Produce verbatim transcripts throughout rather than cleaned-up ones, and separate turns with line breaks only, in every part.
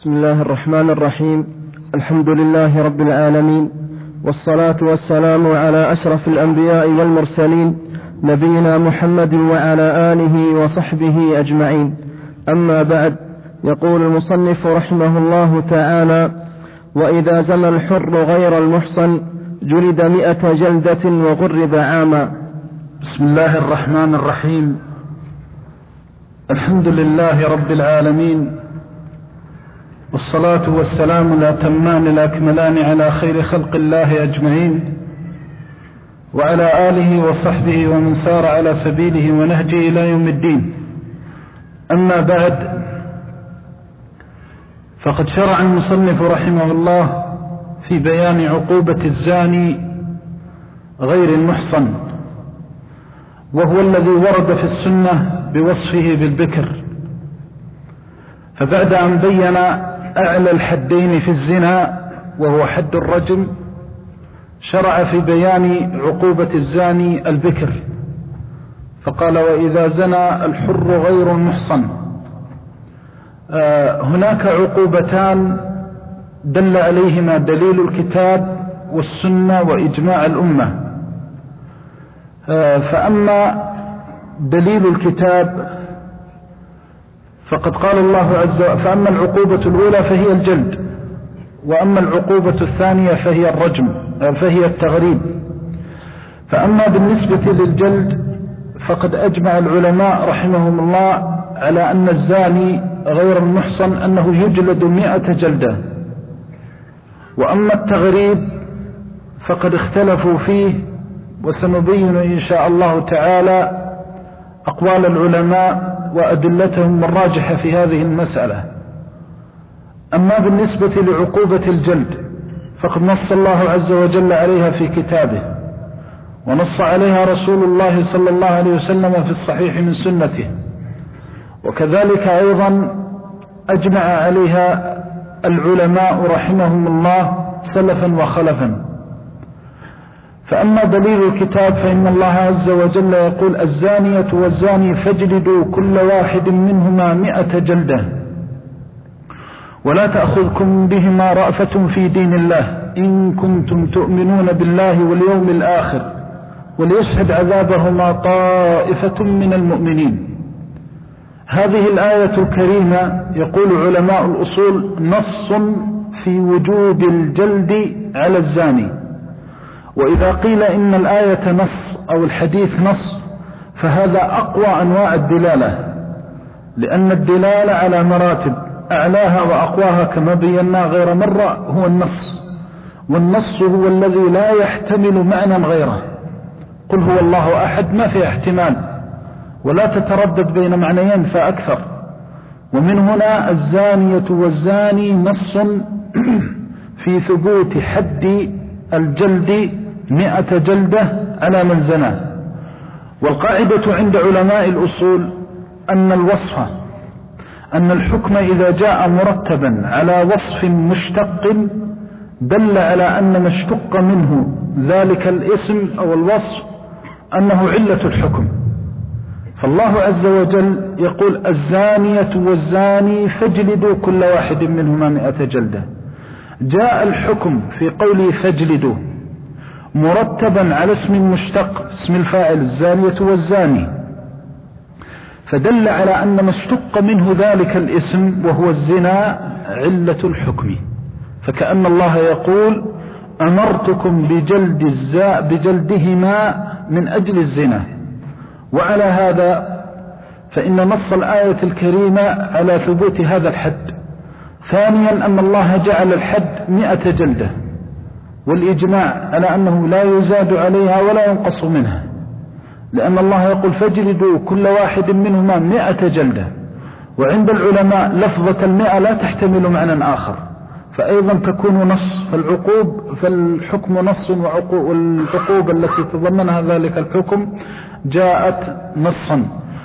بسم الله الرحمن الرحيم. الحمد لله رب العالمين، والصلاة والسلام على أشرف الأنبياء والمرسلين، نبينا محمد وعلى آله وصحبه أجمعين. أما بعد، يقول المصنف رحمه الله تعالى: وإذا زنى الحر غير المحصن جلد مئة جلدة وغرب عاما.
بسم الله الرحمن الرحيم. الحمد لله رب العالمين، والصلاة والسلام الأتمان الأكملان على خير خلق الله أجمعين، وعلى آله وصحبه ومن سار على سبيله ونهجه إلى يوم الدين. أما بعد، فقد شرع المصنف رحمه الله في بيان عقوبة الزاني غير المحصن، وهو الذي ورد في السنة بوصفه بالبكر. فبعد أن بين أعلى الحدين في الزنا وهو حد الرجم، شرع في بيان عقوبة الزاني البكر، فقال: وإذا زنى الحر غير المحصن. آه هناك عقوبتان دل عليهما دليل الكتاب والسنة وإجماع الأمة. آه فأما دليل الكتاب فقد قال الله عز وجل: فأما العقوبة الأولى فهي الجلد، وأما العقوبة الثانية فهي الرجم، فهي التغريب. فأما بالنسبة للجلد فقد أجمع العلماء رحمهم الله على أن الزاني غير المحصن أنه يجلد مئة جلدة. وأما التغريب فقد اختلفوا فيه، وسنبين إن شاء الله تعالى أقوال العلماء وأدلتهم الراجحة في هذه المسألة. أما بالنسبة لعقوبة الجلد فقد نص الله عز وجل عليها في كتابه، ونص عليها رسول الله صلى الله عليه وسلم في الصحيح من سنته، وكذلك أيضا أجمع عليها العلماء رحمهم الله سلفا وخلفا. فأما دليل الكتاب فإن الله عز وجل يقول: الزانية والزاني فاجلدوا كل واحد منهما مئة جلدة ولا تأخذكم بهما رأفة في دين الله إن كنتم تؤمنون بالله واليوم الآخر وليشهد عذابهما طائفة من المؤمنين. هذه الآية الكريمة يقول علماء الأصول نص في وجوب الجلد على الزاني. وإذا قيل إن الآية نص أو الحديث نص فهذا أقوى أنواع الدلالة، لأن الدلالة على مراتب، أعلاها وأقواها كما بينا غير مرة هو النص، والنص هو الذي لا يحتمل معنى غيره. قل هو الله أحد ما في احتمال، ولا تتردد بين معنيين فأكثر. ومن هنا الزانية والزاني نص في ثبوت حد الجلد مئة جلدة على من زنى. والقاعدة عند علماء الأصول أن الوصف أن الحكم إذا جاء مرتبا على وصف مشتق دل على أن ما اشتق منه ذلك الاسم أو الوصف أنه علة الحكم. فالله عز وجل يقول: الزانية والزاني فاجلدوا كل واحد منهما مئة جلدة. جاء الحكم في قوله فاجلدوا مرتبا على اسم مشتق، اسم الفاعل الزانية والزاني، فدل على أن ما اشتق منه ذلك الاسم وهو الزنا علة الحكم. فكأن الله يقول: أمرتكم بجلد الزاء بجلدهما من أجل الزنا. وعلى هذا فإن نص الآية الكريمة على ثبوت هذا الحد. ثانيا أن الله جعل الحد مئة جلدة، والإجماع على أنه لا يزاد عليها ولا ينقص منها، لأن الله يقول: فاجلدوا كل واحد منهما مئة جلدة. وعند العلماء لفظة المئة لا تحتمل معنى آخر، فأيضا تكون نص. فالعقوب فالحكم نص، والعقوبة التي تضمنها ذلك الحكم جاءت نصا.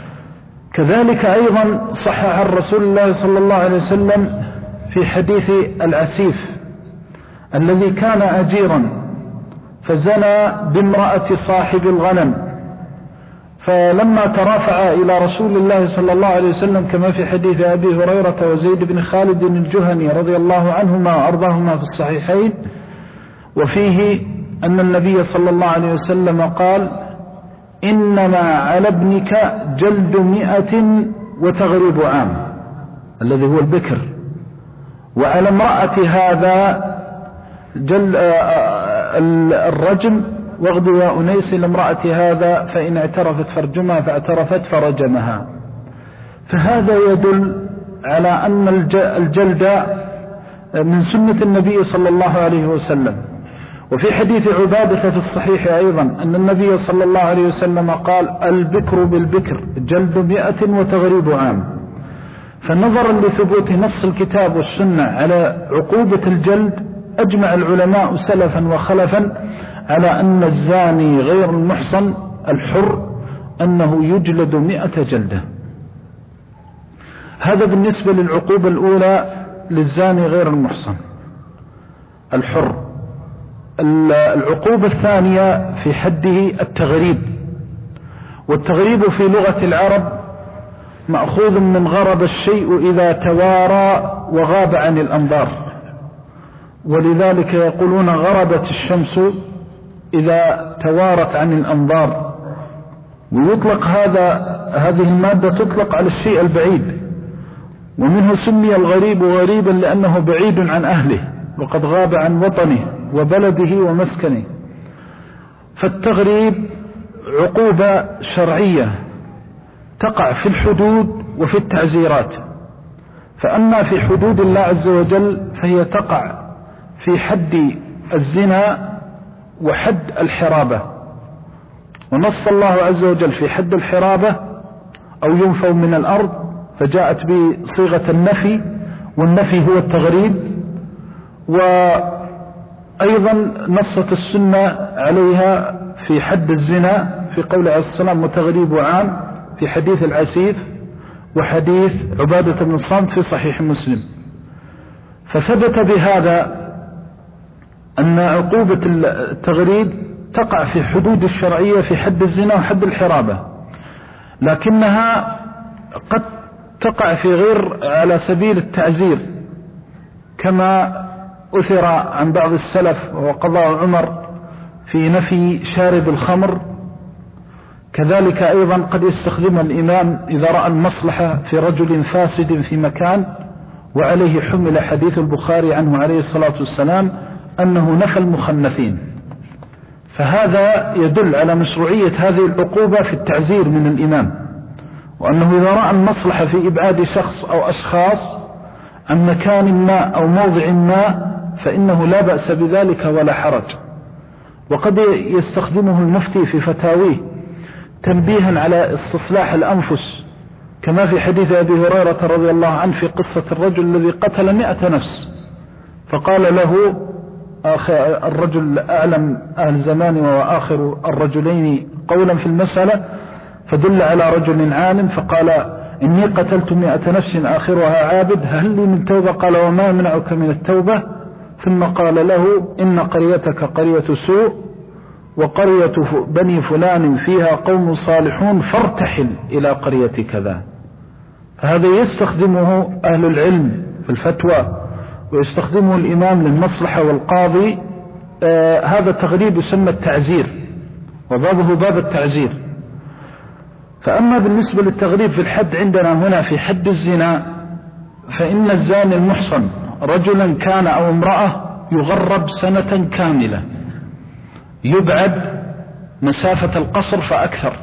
كذلك أيضا صح عن رسول الله صلى الله عليه وسلم في حديث العسيف الذي كان أجيرا فزنى بامرأة صاحب الغنم، فلما ترافع إلى رسول الله صلى الله عليه وسلم كما في حديث أبي هريرة وزيد بن خالد الجهني رضي الله عنهما وأرضاهما في الصحيحين، وفيه أن النبي صلى الله عليه وسلم قال: إنما على ابنك جلد مئة وتغريب عام، الذي هو البكر، وعلى امرأة هذا جل الرجم، واغض يا أنيس لامرأة هذا فإن اعترفت فرجمها، فاعترفت فرجمها. فهذا يدل على أن الجلد من سنة النبي صلى الله عليه وسلم. وفي حديث عبادة في الصحيح أيضا أن النبي صلى الله عليه وسلم قال: البكر بالبكر جلد مئة وتغريب عام. فنظرا لثبوت نص الكتاب والسنة على عقوبة الجلد، أجمع العلماء سلفا وخلفا على أن الزاني غير المحصن الحر أنه يجلد مئة جلدة. هذا بالنسبة للعقوبة الأولى للزاني غير المحصن الحر. العقوبة الثانية في حده التغريب، والتغريب في لغة العرب مأخوذ من غرب الشيء إذا توارى وغاب عن الأنظار، ولذلك يقولون غربت الشمس إذا توارت عن الأنظار. ويطلق هذا هذه المادة تطلق على الشيء البعيد، ومنه سمي الغريب غريبا لأنه بعيد عن أهله وقد غاب عن وطنه وبلده ومسكنه. فالتغريب عقوبة شرعية تقع في الحدود وفي التعزيرات. فأما في حدود الله عز وجل فهي تقع في حد الزنا وحد الحرابة. ونص الله عز وجل في حد الحرابة: أو ينفوا من الأرض، فجاءت بصيغة النفي، والنفي هو التغريب. وأيضا نصت السنة عليها في حد الزنا في قول عليه السلام: وتغريب عام، في حديث العسيف وحديث عبادة بن الصامت في صحيح مسلم. فثبت بهذا أن عقوبة التغريب تقع في حدود الشرعية في حد الزنا وحد الحرابة، لكنها قد تقع في غير على سبيل التعزير، كما أثر عن بعض السلف وقضاء عمر في نفي شارب الخمر. كذلك أيضا قد يستخدم الإمام إذا رأى المصلحة في رجل فاسد في مكان، وعليه حمل حديث البخاري عنه عليه الصلاة والسلام أنه نفى المخنثين. فهذا يدل على مشروعية هذه العقوبة في التعزير من الإمام، وأنه إذا رأى المصلحة في إبعاد شخص أو أشخاص عن مكان ما أو موضع ما فإنه لا بأس بذلك ولا حرج. وقد يستخدمه المفتي في فتاويه تنبيها على استصلاح الأنفس، كما في حديث أبي هريرة رضي الله عنه في قصة الرجل الذي قتل مئة نفس، فقال له الرجل أعلم أهل زمان وآخر الرجلين قولا في المسألة، فدل على رجل عالم فقال: إني قتلت مئة نفس آخرها عابد، هل لي من توبة؟ قال: وما يمنعك من التوبة؟ ثم قال له: إن قريتك قرية سوء، وقرية بني فلان فيها قوم صالحون، فارتحل إلى قرية كذا. فهذا يستخدمه أهل العلم في الفتوى، ويستخدمه الإمام للمصلحة والقاضي. آه هذا التغريب يسمى التعزير، وبابه باب التعزير. فأما بالنسبة للتغريب في الحد عندنا هنا في حد الزنا، فإن الزاني المحصن رجلا كان أو امرأة يغرب سنة كاملة، يبعد مسافة القصر فأكثر،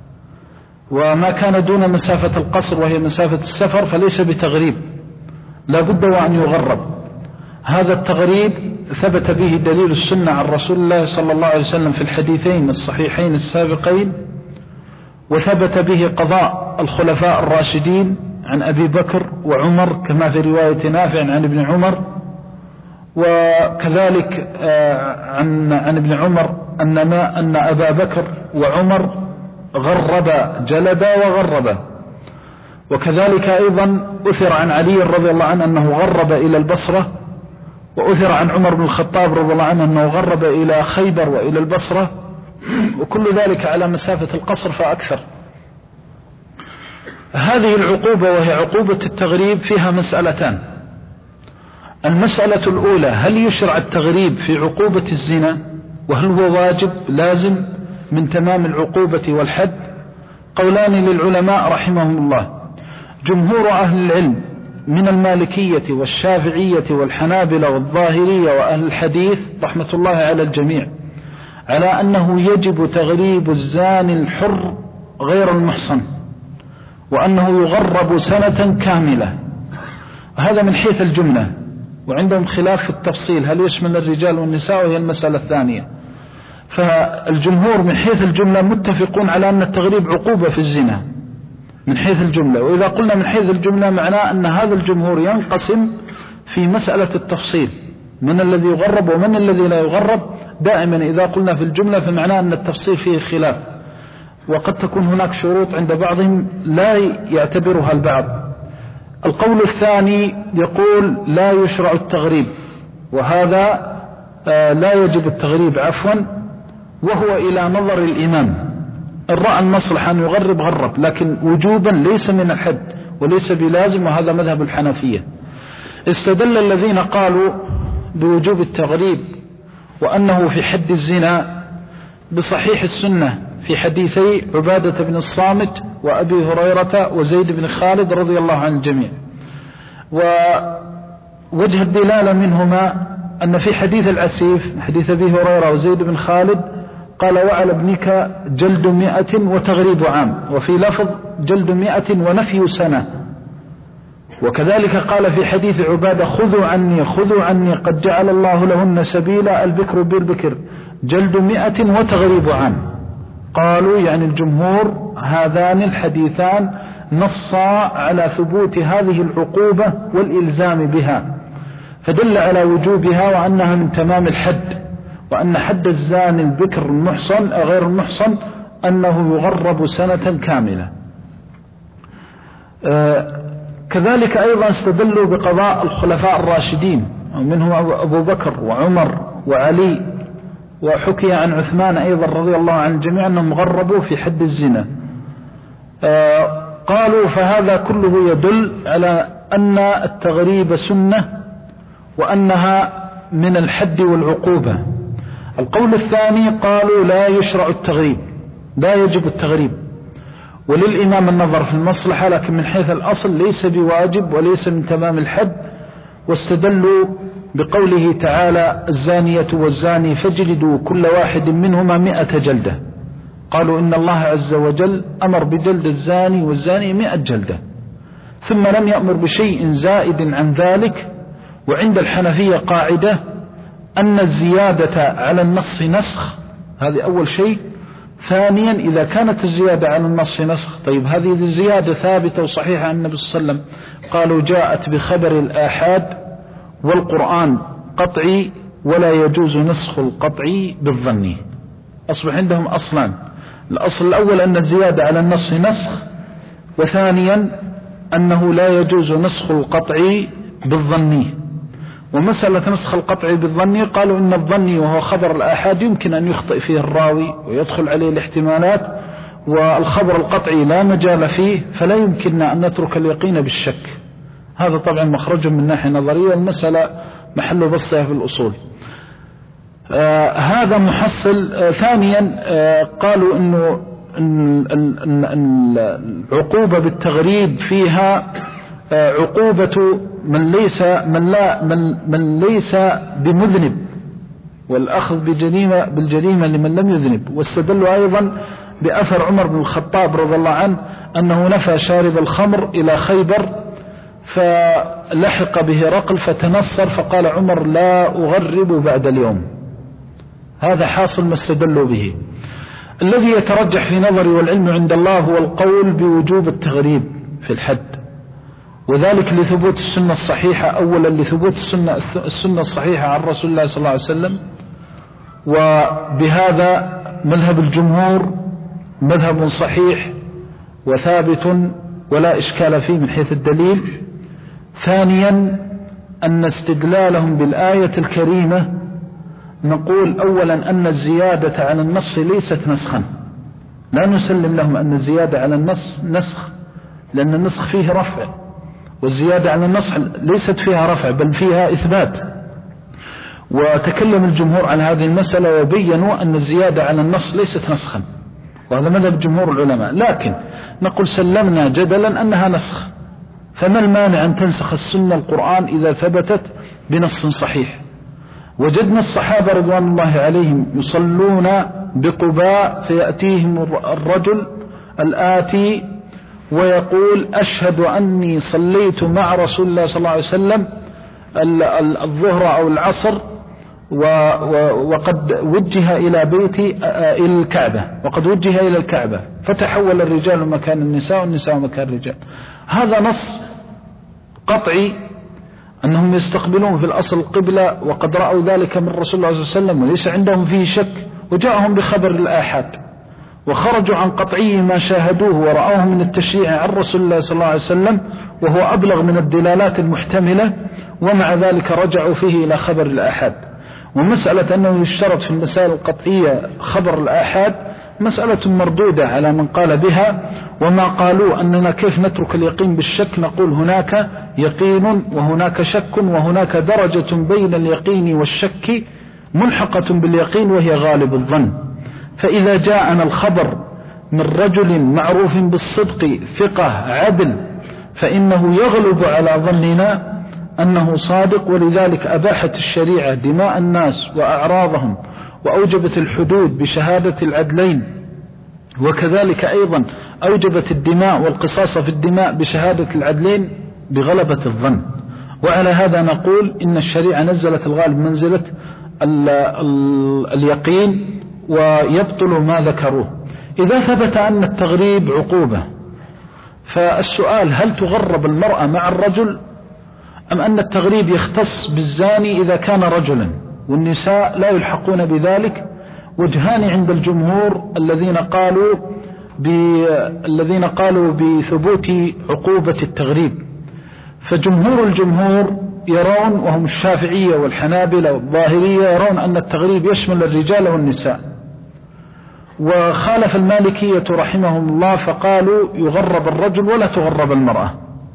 وما كان دون مسافة القصر وهي مسافة السفر فليس بتغريب، لا بد وأن يغرب. هذا التغريب ثبت به دليل السنة عن رسول الله صلى الله عليه وسلم في الحديثين الصحيحين السابقين، وثبت به قضاء الخلفاء الراشدين عن أبي بكر وعمر كما في رواية نافع عن ابن عمر، وكذلك عن عن ابن عمر أن ما أن أبا بكر وعمر غربا جلدا وغربا. وكذلك أيضا أثر عن علي رضي الله عنه أنه غرب إلى البصرة، وأثر عن عمر بن الخطاب رضي الله عنه أنه غرب إلى خيبر وإلى البصرة، وكل ذلك على مسافة القصر فأكثر. هذه العقوبة وهي عقوبة التغريب فيها مسألتان. المسألة الأولى: هل يشرع التغريب في عقوبة الزنا؟ وهل هو واجب لازم من تمام العقوبة والحد؟ قولان للعلماء رحمهم الله. جمهور أهل العلم من المالكية والشافعية والحنابلة والظاهرية وأهل الحديث رحمة الله على الجميع على أنه يجب تغريب الزاني الحر غير المحصن، وأنه يغرب سنة كاملة. هذا من حيث الجملة، وعندهم خلاف في التفصيل هل يشمل الرجال والنساء، وهي المسألة الثانية. فالجمهور من حيث الجملة متفقون على أن التغريب عقوبة في الزنا من حيث الجملة. وإذا قلنا من حيث الجملة معناه أن هذا الجمهور ينقسم في مسألة التفصيل، من الذي يغرب ومن الذي لا يغرب. دائما إذا قلنا في الجملة فمعناه أن التفصيل فيه خلاف، وقد تكون هناك شروط عند بعضهم لا يعتبرها البعض. القول الثاني يقول لا يشرع التغريب، وهذا لا يجب التغريب عفوا، وهو إلى نظر الإمام. إن رأى المصلحة أن يغرب غرب، لكن وجوبا ليس من الحد وليس بلازم، وهذا مذهب الحنفية. استدل الذين قالوا بوجوب التغريب وأنه في حد الزنا بصحيح السنة في حديثي عبادة بن الصامت وأبي هريرة وزيد بن خالد رضي الله عن الجميع. ووجه الدلالة منهما أن في حديث العسيف حديث أبي هريرة وزيد بن خالد قال: وعلى ابنك جلد مئة وتغريب عام، وفي لفظ جلد مئة ونفي سنة. وكذلك قال في حديث عبادة: خذوا عني خذوا عني قد جعل الله لهن سبيلا، البكر بالبكر جلد مئة وتغريب عام. قالوا يعني الجمهور هذان الحديثان نصا على ثبوت هذه العقوبة والإلزام بها، فدل على وجوبها وأنها من تمام الحد، وأن حد الزاني البكر المحصن غير المحصن أنه يغرب سنة كاملة. آه كذلك أيضا استدلوا بقضاء الخلفاء الراشدين، منهم أبو بكر وعمر وعلي، وحكي عن عثمان أيضا رضي الله عن الجميع أنهم غربوا في حد الزنا. آه قالوا فهذا كله يدل على أن التغريب سنة وأنها من الحد والعقوبة. القول الثاني قالوا لا يشرع التغريب، لا يجب التغريب، وللإمام النظر في المصلحة، لكن من حيث الأصل ليس بواجب وليس من تمام الحد. واستدلوا بقوله تعالى: الزانية والزاني فاجلدوا كل واحد منهما مئة جلدة. قالوا إن الله عز وجل أمر بجلد الزاني والزاني مئة جلدة، ثم لم يأمر بشيء زائد عن ذلك. وعند الحنفية قاعدة أن الزيادة على النص نسخ، هذه أول شيء. ثانيا إذا كانت الزيادة على النص نسخ، طيب هذه الزيادة ثابتة وصحيحة عن النبي صلى الله عليه وسلم. قالوا جاءت بخبر الآحاد والقرآن قطعي، ولا يجوز نسخ القطعي بالظني. أصبح عندهم أصلان: الأصل الأول أن الزيادة على النص نسخ، وثانيا أنه لا يجوز نسخ القطعي بالظني. ومسألة نسخ القطعي بالظني قالوا إن الظني وهو خبر الآحاد يمكن أن يخطئ فيه الراوي ويدخل عليه الاحتمالات، والخبر القطعي لا مجال فيه، فلا يمكننا أن نترك اليقين بالشك. هذا طبعا مخرج من ناحية نظرية، المسألة محل بسطها في الأصول. آه هذا محصل. آه ثانيا آه قالوا إنه العقوبة بالتغريب فيها آه عقوبة من ليس من لا من, من ليس بمذنب، والأخذ بجريمة بالجريمة لمن لم يذنب. واستدلوا أيضا بأثر عمر بن الخطاب رضي الله عنه أنه نفى شارب الخمر إلى خيبر، فلحق به رقل فتنصر، فقال عمر: لا أغرب بعد اليوم. هذا حاصل ما استدلوا به. الذي يترجح في نظري والعلم عند الله هو القول بوجوب التغريب في الحد، وذلك لثبوت السنة الصحيحة. أولا لثبوت السنة, السنة الصحيحة عن رسول الله صلى الله عليه وسلم، وبهذا مذهب الجمهور مذهب صحيح وثابت ولا إشكال فيه من حيث الدليل. ثانيا أن استدلالهم بالآية الكريمة، نقول أولا أن الزيادة على النص ليست نسخا، لا نسلم لهم أن الزيادة على النص نسخ، لأن النسخ فيه رفع، والزيادة على النص ليست فيها رفع بل فيها إثبات. وتكلم الجمهور عن هذه المسألة وبينوا أن الزيادة على النص ليست نسخا، وهذا مذهب جمهور العلماء. لكن نقول سلمنا جدلا أنها نسخ، فما المانع أن تنسخ السنة القرآن إذا ثبتت بنص صحيح؟ وجدنا الصحابة رضوان الله عليهم يصلون بقباء فيأتيهم الرجل الآتي ويقول أشهد أني صليت مع رسول الله صلى الله عليه وسلم الظهر أو العصر وقد وجه إلى بيتي إلى الكعبة، وقد وجه إلى الكعبة، فتحول الرجال مكان النساء والنساء مكان الرجال. هذا نص قطعي أنهم يستقبلون في الأصل القبلة، وقد رأوا ذلك من رسول الله صلى الله عليه وسلم وليس عندهم فيه شك، وجاءهم بخبر الآحاد وخرجوا عن قطعي ما شاهدوه ورأوه من التشريع عن رسول الله صلى الله عليه وسلم، وهو أبلغ من الدلالات المحتملة، ومع ذلك رجعوا فيه إلى خبر الآحاد. ومسألة أنه يشترط في المسائل القطعية خبر الآحاد مسألة مردودة على من قال بها، وما قالوا أننا كيف نترك اليقين بالشك، نقول هناك يقين وهناك شك، وهناك درجة بين اليقين والشك ملحقة باليقين وهي غالب الظن. فإذا جاءنا الخبر من رجل معروف بالصدق ثقة عدل فإنه يغلب على ظننا أنه صادق، ولذلك أباحت الشريعة دماء الناس وأعراضهم وأوجبت الحدود بشهادة العدلين، وكذلك أيضا أوجبت الدماء والقصاص في الدماء بشهادة العدلين بغلبة الظن. وعلى هذا نقول إن الشريعة نزلت الغالب منزلة ال ال اليقين ويبطل ما ذكروه. إذا ثبت أن التغريب عقوبة، فالسؤال هل تغرب المرأة مع الرجل، أم أن التغريب يختص بالزاني إذا كان رجلا والنساء لا يلحقون بذلك؟ وجهان عند الجمهور الذين قالوا الذين قالوا بثبوت عقوبة التغريب. فجمهور الجمهور يرون، وهم الشافعية والحنابلة والظاهرية، يرون أن التغريب يشمل الرجال والنساء، وخالف المالكية رحمهم الله فقالوا يغرب الرجل ولا تغرب المرأة.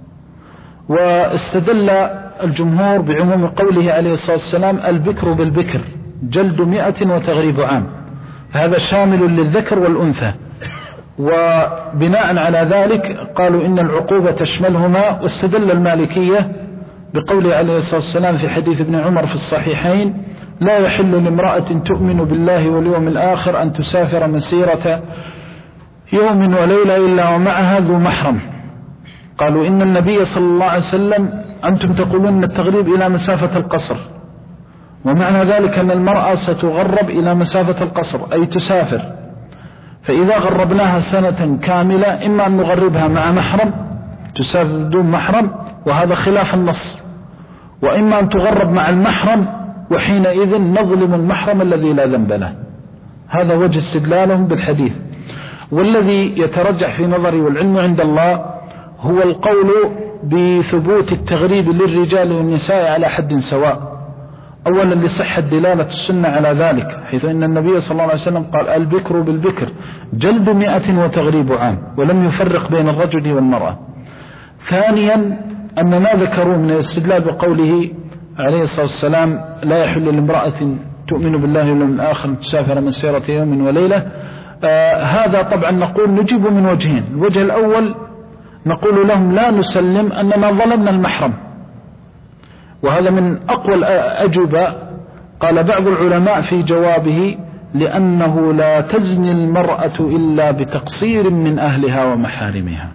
واستدل الجمهور بعموم قوله عليه الصلاة والسلام البكر بالبكر جلد مئة وتغريب عام، فهذا شامل للذكر والأنثى. وبناء على ذلك قالوا إن العقوبة تشملهما. واستدل المالكية بقوله عليه الصلاة والسلام في حديث ابن عمر في الصحيحين لا يحل لامرأة تؤمن بالله واليوم الآخر أن تسافر مسيرة يوم وليلة إلا ومعها ذو محرم. قالوا إن النبي صلى الله عليه وسلم أنتم تقولون التغريب إلى مسافة القصر، ومعنى ذلك أن المرأة ستغرب إلى مسافة القصر أي تسافر. فإذا غربناها سنة كاملة إما أن نغربها مع محرم تسافر دون محرم وهذا خلاف النص، وإما أن تغرب مع المحرم وحينئذ نظلم المحرم الذي لا ذنب له. هذا وجه استدلالهم بالحديث. والذي يترجح في نظري والعلم عند الله هو القول بثبوت التغريب للرجال والنساء على حد سواء، أولا لصحة دلالة السنة على ذلك، حيث أن النبي صلى الله عليه وسلم قال البكر بالبكر جلد مئة وتغريب عام، ولم يفرق بين الرجل والمرأة. ثانيا أن ما ذكروا من الاستدلال بقوله عليه الصلاة والسلام لا يحل لامرأة تؤمن بالله واليوم الآخر أن تسافر مسيرة يوم وليلة، آه هذا طبعا نقول نجيب من وجهين. الوجه الأول نقول لهم لا نسلم أننا ظلمنا المحرم، وهذا من أقوى الأجوبة. قال بعض العلماء في جوابه لأنه لا تزني المرأة إلا بتقصير من أهلها ومحارمها،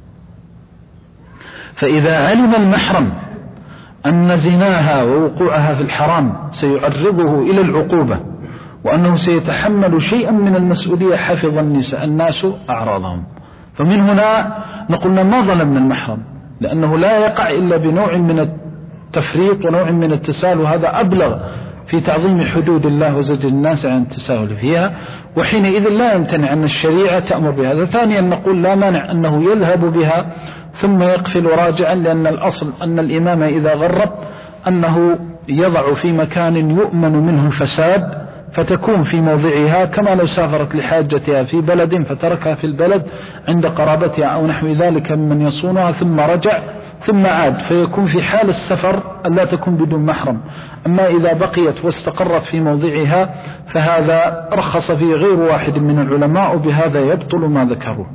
فإذا علم المحرم أن زناها ووقوعها في الحرام سيعرضه إلى العقوبة وأنه سيتحمل شيئا من المسؤولية حفظ النساء الناس أعراضهم. فمن هنا نقولنا ما ظلمنا المحرم، لأنه لا يقع إلا بنوع من التفريط ونوع من التساهل، وهذا أبلغ في تعظيم حدود الله وزجر الناس عن التساهل فيها، وحينئذ لا يمتنع أن الشريعة تأمر بهذا. ثانيا نقول لا مانع أنه يذهب بها ثم يقفل راجعا، لأن الأصل أن الإمام إذا غرب أنه يضع في مكان يؤمن منه الفساد، فتكون في موضعها، كما لو سافرت لحاجتها في بلد فتركها في البلد عند قرابتها أو نحو ذلك ممن يصونها ثم رجع ثم عاد، فيكون في حال السفر ألا تكون بدون محرم. أما إذا بقيت واستقرت في موضعها فهذا رخص فيه غير واحد من العلماء، وبهذا يبطل ما ذكروه.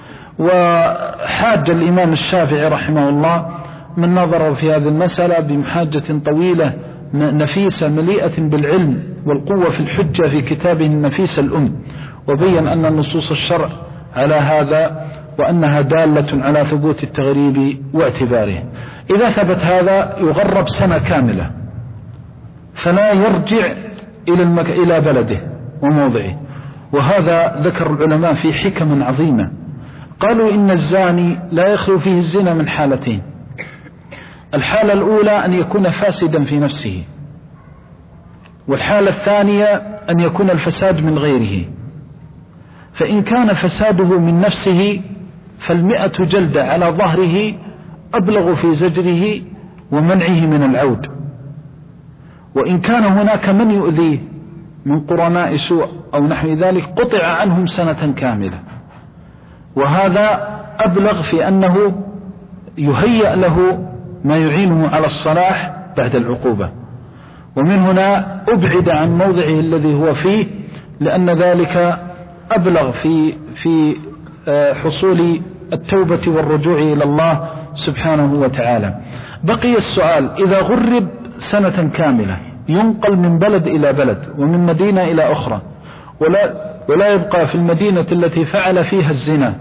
وحاج الإمام الشافعي رحمه الله من نظر في هذه المسألة بمحاجة طويلة نفيسة مليئة بالعلم والقوة في الحجة في كتابه النفيس الأم، وبين أن نصوص الشرع على هذا وأنها دالة على ثبوت التغريب واعتباره. إذا ثبت هذا يغرب سنة كاملة فلا يرجع إلى, المك... إلى بلده وموضعه. وهذا ذكر العلماء في حكم عظيمة، قالوا إن الزاني لا يخلو فيه الزنا من حالتين: الحالة الأولى أن يكون فاسدا في نفسه، والحالة الثانية أن يكون الفساد من غيره. فإن كان فساده من نفسه فالمئة جلدة على ظهره أبلغ في زجره ومنعه من العود. وإن كان هناك من يؤذيه من قرناء سوء أو نحو ذلك قطع عنهم سنة كاملة، وهذا أبلغ في أنه يهيأ له ما يعينه على الصلاح بعد العقوبة. ومن هنا أبعد عن موضعه الذي هو فيه، لأن ذلك أبلغ في في حصول التوبة والرجوع إلى الله سبحانه وتعالى. بقي السؤال: إذا غرب سنة كاملة ينقل من بلد إلى بلد ومن مدينة إلى أخرى ولا, ولا يبقى في المدينة التي فعل فيها الزنا،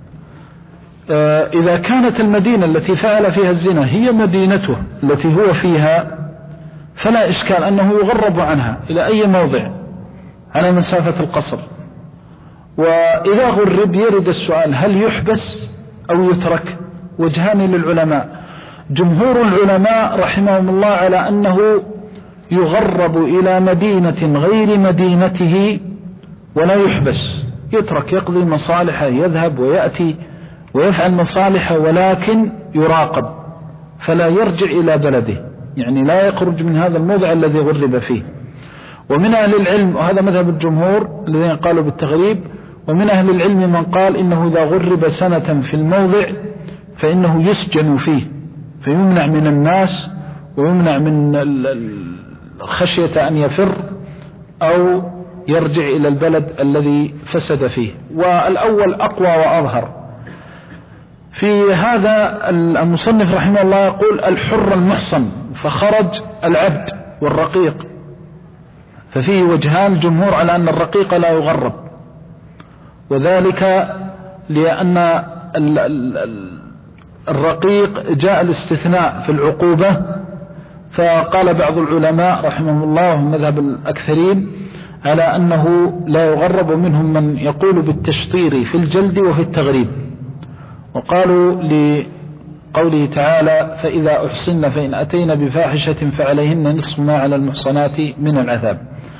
إذا كانت المدينة التي فعل فيها الزنا هي مدينته التي هو فيها فلا إشكال أنه يغرب عنها إلى أي موضع على مسافة القصر. وإذا غرب يرد السؤال: هل يحبس أو يترك؟ وجهان للعلماء. جمهور العلماء رحمهم الله على أنه يغرب إلى مدينة غير مدينته ولا يحبس، يترك يقضي مصالحه، يذهب ويأتي ويفعل مصالحه، ولكن يراقب فلا يرجع إلى بلده، يعني لا يخرج من هذا الموضع الذي غرب فيه. ومن أهل العلم، وهذا مذهب الجمهور الذين قالوا بالتغريب، ومن أهل العلم من قال إنه إذا غرب سنة في الموضع فإنه يسجن فيه، فيمنع من الناس ويمنع من خشية أن يفر أو يرجع إلى البلد الذي فسد فيه. والأول أقوى وأظهر. في هذا المصنف رحمه الله يقول: الحر المحصن، فخرج العبد والرقيق، ففيه وجهان الجمهور على أن الرقيق لا يغرب، وذلك لأن الرقيق جاء الاستثناء في العقوبة، فقال بعض العلماء رحمه الله مذهب الأكثرين على أنه لا يغرب، منهم من يقول بالتشطير في الجلد وفي التغريب، وقالوا لقوله تعالى: فإذا أحصن فإن أتينا بفاحشة فعليهن نصف ما على المحصنات من العذاب.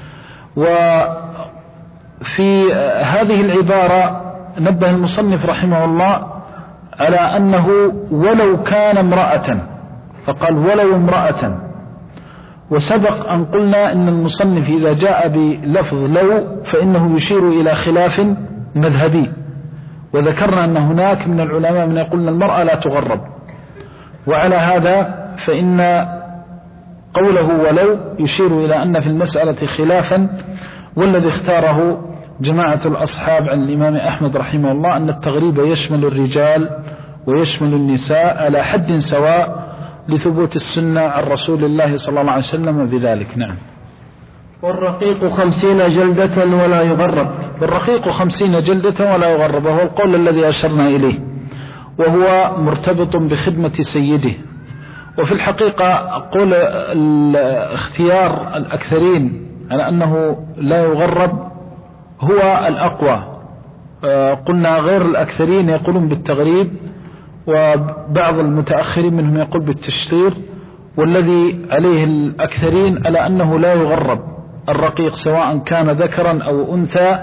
وفي هذه العبارة نبه المصنف رحمه الله على أنه ولو كان امرأة، فقال ولو امرأة. وسبق أن قلنا أن المصنف إذا جاء بلفظ لو فإنه يشير إلى خلاف مذهبي، وذكرنا أن هناك من العلماء من يقول المرأة لا تغرب. وعلى هذا فإن قوله ولو يشير إلى أن في المسألة خلافا، والذي اختاره جماعة الأصحاب عن الإمام أحمد رحمه الله أن التغريب يشمل الرجال ويشمل النساء على حد سواء، لثبوت السنة عن رسول الله صلى الله عليه وسلم بذلك. نعم.
والرقيق خمسين جلدة ولا يغرب.
والرقيق خمسين جلدة ولا يغرب، وهو القول الذي أشرنا إليه، وهو مرتبط بخدمة سيده. وفي الحقيقة قول الاختيار الأكثرين على أنه لا يغرب هو الأقوى. قلنا غير الأكثرين يقولون بالتغريب، وبعض المتأخرين منهم يقول بالتشطير، والذي عليه الأكثرين على أنه لا يغرب الرقيق سواء كان ذكرا أو أنثى.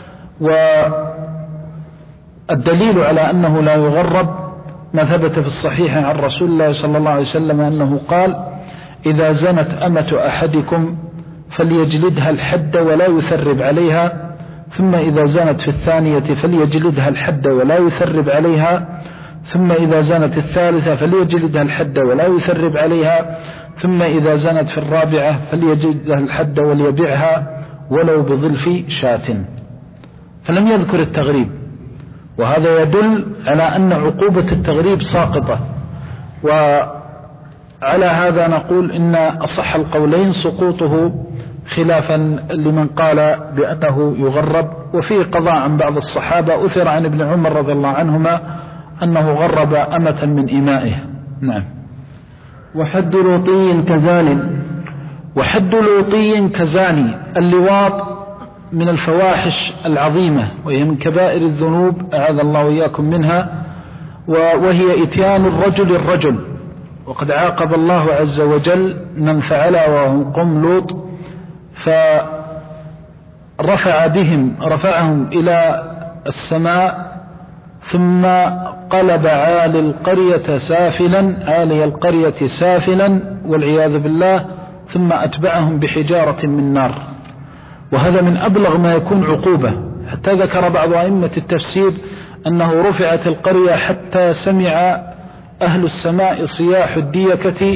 والدليل على أنه لا يغرب ما ثبت في الصحيح عن رسول الله صلى الله عليه وسلم أنه قال: إذا زنت أمة أحدكم فليجلدها الحد ولا يثرب عليها، ثم إذا زنت في الثانية فليجلدها الحد ولا يثرب عليها، ثم إذا زنت الثالثة فليجلدها الحد ولا يثرب عليها، ثم إذا زنت في الرابعة فليجلدها الحد وليبيعها ولو بظلف شاة. فلم يذكر التغريب، وهذا يدل على أن عقوبة التغريب ساقطة. وعلى هذا نقول إن أصح القولين سقوطه، خلافا لمن قال بأنه يغرب. وفيه قضاء عن بعض الصحابة، أثر عن ابن عمر رضي الله عنهما أنه غرب أمة من إمائه. نعم.
وحد لوطي كزان.
وحد لوطي كزاني. اللواط من الفواحش العظيمة، وهي من كبائر الذنوب، أعاذ الله وإياكم منها، وهي إتيان الرجل الرجل. وقد عاقب الله عز وجل من فعلها وهم قوم لوط، فرفع بهم رفعهم إلى السماء، ثم قلب عالي القرية سافلا عالي القرية سافلا والعياذ بالله، ثم أتبعهم بحجارة من نار. وهذا من أبلغ ما يكون عقوبة، حتى ذكر بعض أئمة التفسير أنه رفعت القرية حتى سمع أهل السماء صياح الديكة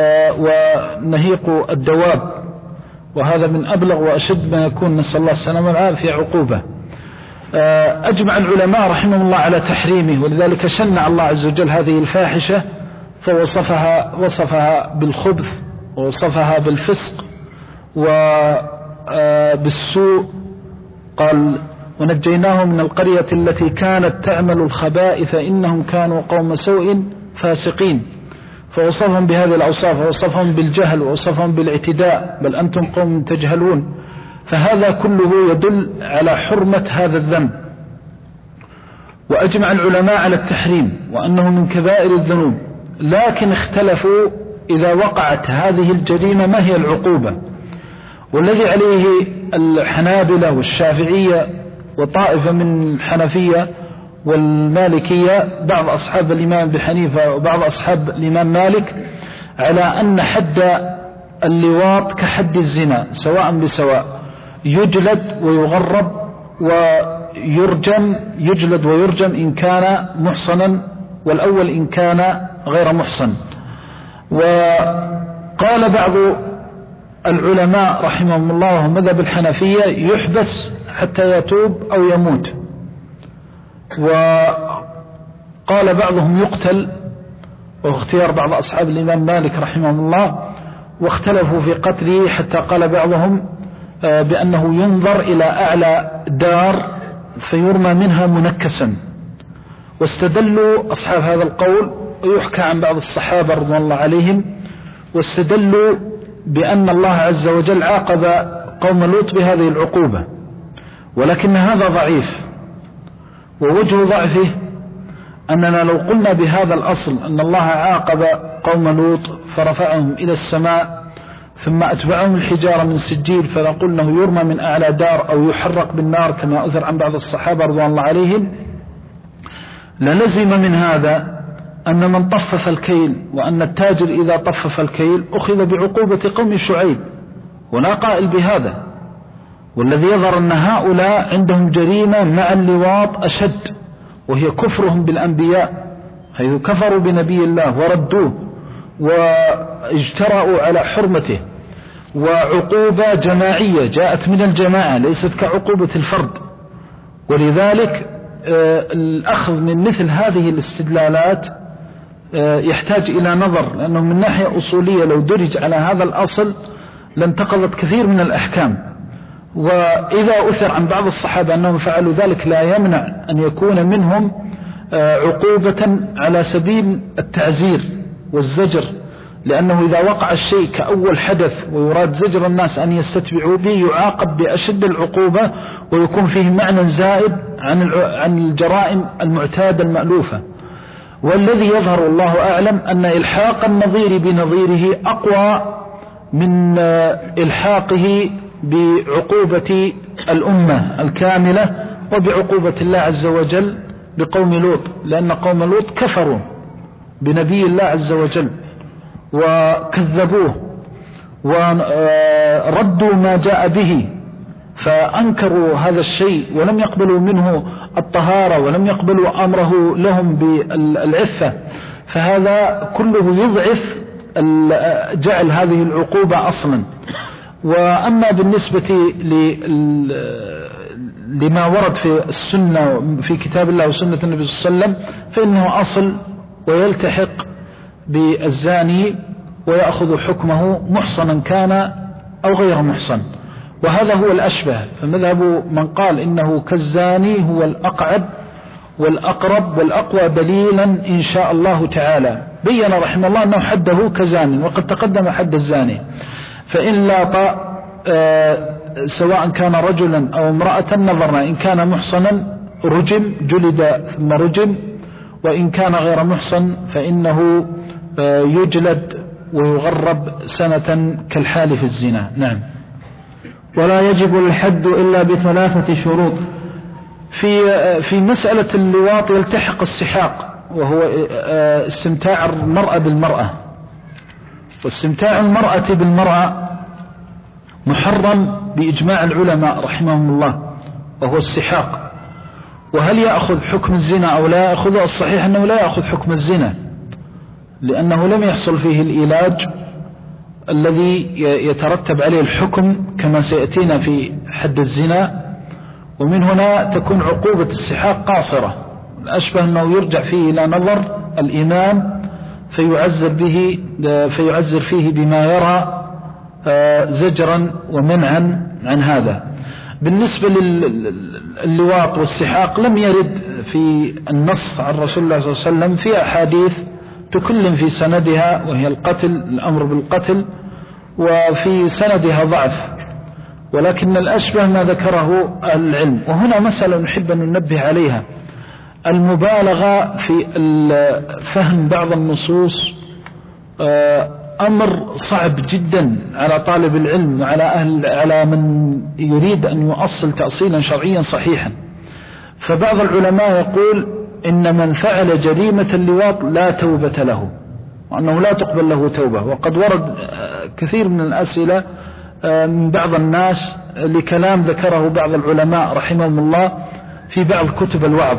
ونهيق الدواب، وهذا من أبلغ وأشد ما يكون، نسأل الله السلامة والعافية، عقوبة. أجمع العلماء رحمه الله على تحريمه، ولذلك شنع الله عز وجل هذه الفاحشة فوصفها وصفها بالخبث، ووصفها بالفسق وبالسوء. قال: ونجيناهم من القرية التي كانت تعمل الخبائث إنهم كانوا قوم سوء فاسقين. فوصفهم بهذه الأوصاف، ووصفهم بالجهل، ووصفهم بالاعتداء، بل أنتم قوم تجهلون. فهذا كله يدل على حرمة هذا الذنب. وأجمع العلماء على التحريم وأنه من كبائر الذنوب، لكن اختلفوا إذا وقعت هذه الجريمة ما هي العقوبة. والذي عليه الحنابلة والشافعية وطائفة من الحنفية والمالكية، بعض أصحاب الإمام أبي حنيفة وبعض أصحاب الإمام مالك، على أن حد اللواط كحد الزنا سواء بسواء، يجلد ويغرب ويرجم، يجلد ويرجم إن كان محصنا، والأول إن كان غير محصن. وقال بعض العلماء رحمهم الله وهم مذهب الحنفية يحبس حتى يتوب أو يموت، وقال بعضهم يقتل، واختيار بعض أصحاب الإمام مالك رحمهم الله، واختلفوا في قتله، حتى قال بعضهم بأنه ينظر إلى أعلى دار فيرمى منها منكسا. واستدلوا أصحاب هذا القول، ويحكى عن بعض الصحابة رضي الله عليهم، واستدلوا بأن الله عز وجل عاقب قوم لوط بهذه العقوبة، ولكن هذا ضعيف. ووجه ضعفه أننا لو قلنا بهذا الأصل أن الله عاقب قوم لوط فرفعهم إلى السماء ثم أتبعهم الحجارة من سجيل، فنقول أنه يرمى من أعلى دار أو يحرق بالنار كما أثر عن بعض الصحابة رضي الله عليهم، للزم من هذا أن من طفف الكيل، وأن التاجر إذا طفف الكيل أخذ بعقوبة قوم شعيب، ولا قائل بهذا. والذي يظهر أن هؤلاء عندهم جريمة مع اللواط أشد، وهي كفرهم بالأنبياء، حيث كفروا بنبي الله وردوه واجترأوا على حرمته، وعقوبة جماعية جاءت من الجماعة ليست كعقوبة الفرد. ولذلك الأخذ من مثل هذه الاستدلالات يحتاج إلى نظر، لأنه من ناحية أصولية لو درج على هذا الأصل لانتقضت كثير من الأحكام. وإذا أثر عن بعض الصحابة أنهم فعلوا ذلك لا يمنع أن يكون منهم عقوبة على سبيل التعزير والزجر، لأنه إذا وقع الشيء كأول حدث ويراد زجر الناس أن يستتبعوا به يعاقب بأشد العقوبة، ويكون فيه معنى زائد عن عن الجرائم المعتادة المألوفة. والذي يظهر الله أعلم أن إلحاق النظير بنظيره أقوى من إلحاقه بعقوبة الأمة الكاملة وبعقوبة الله عز وجل بقوم لوط، لأن قوم لوط كفروا بنبي الله عز وجل وكذبوه وردوا ما جاء به، فأنكروا هذا الشيء ولم يقبلوا منه الطهارة ولم يقبلوا أمره لهم بالعفة، فهذا كله يضعف جعل هذه العقوبة أصلا. وأما بالنسبة لما ورد في السنة في كتاب الله وسنة النبي صلى الله عليه وسلم فإنه أصل ويلتحق بالزاني ويأخذ حكمه محصنا كان أو غير محصن، وهذا هو الأشبه. فمذهب من قال إنه كالزاني هو الأقعد والأقرب والأقوى دليلا إن شاء الله تعالى. بين رحمه الله أنه حده كزاني، وقد تقدم حد الزاني، فإن لاط سواء كان رجلا أو امرأة نظرنا، إن كان محصنا رجم جلد ثم رجم، وإن كان غير محصن فإنه يجلد ويغرب سنة كالحال في الزنا. نعم.
ولا يجب الحد إلا بثلاثة شروط.
في في مسألة اللواط يلتحق السحاق، وهو استمتاع المرأة بالمرأة، واستمتاع المرأة بالمرأة محرم بإجماع العلماء رحمهم الله، وهو السحاق. وهل يأخذ حكم الزنا أو لا يأخذ؟ الصحيح أنه لا يأخذ حكم الزنا، لأنه لم يحصل فيه العلاج الذي يترتب عليه الحكم كما سيأتينا في حد الزنا. ومن هنا تكون عقوبة السحاق قاصرة، الأشبه أنه يرجع فيه إلى نظر الإمام فيعزر به فيعزر فيه بما يرى زجرا ومنعا عن هذا. بالنسبة للواط والسحاق لم يرد في النص عن رسول الله صلى الله عليه وسلم في أحاديث تكلم في سندها، وهي القتل، الأمر بالقتل، وفي سندها ضعف، ولكن الأشبه ما ذكره العلم. وهنا مسألة نحب أن ننبه عليها، المبالغة في فهم بعض النصوص أمر صعب جدا على طالب العلم وعلى أهل على من يريد أن يؤصل تأصيلا شرعيا صحيحا. فبعض العلماء يقول إن من فعل جريمة اللواط لا توبة له، وأنه لا تقبل له توبة. وقد ورد كثير من الأسئلة من بعض الناس لكلام ذكره بعض العلماء رحمهم الله في بعض كتب الوعظ،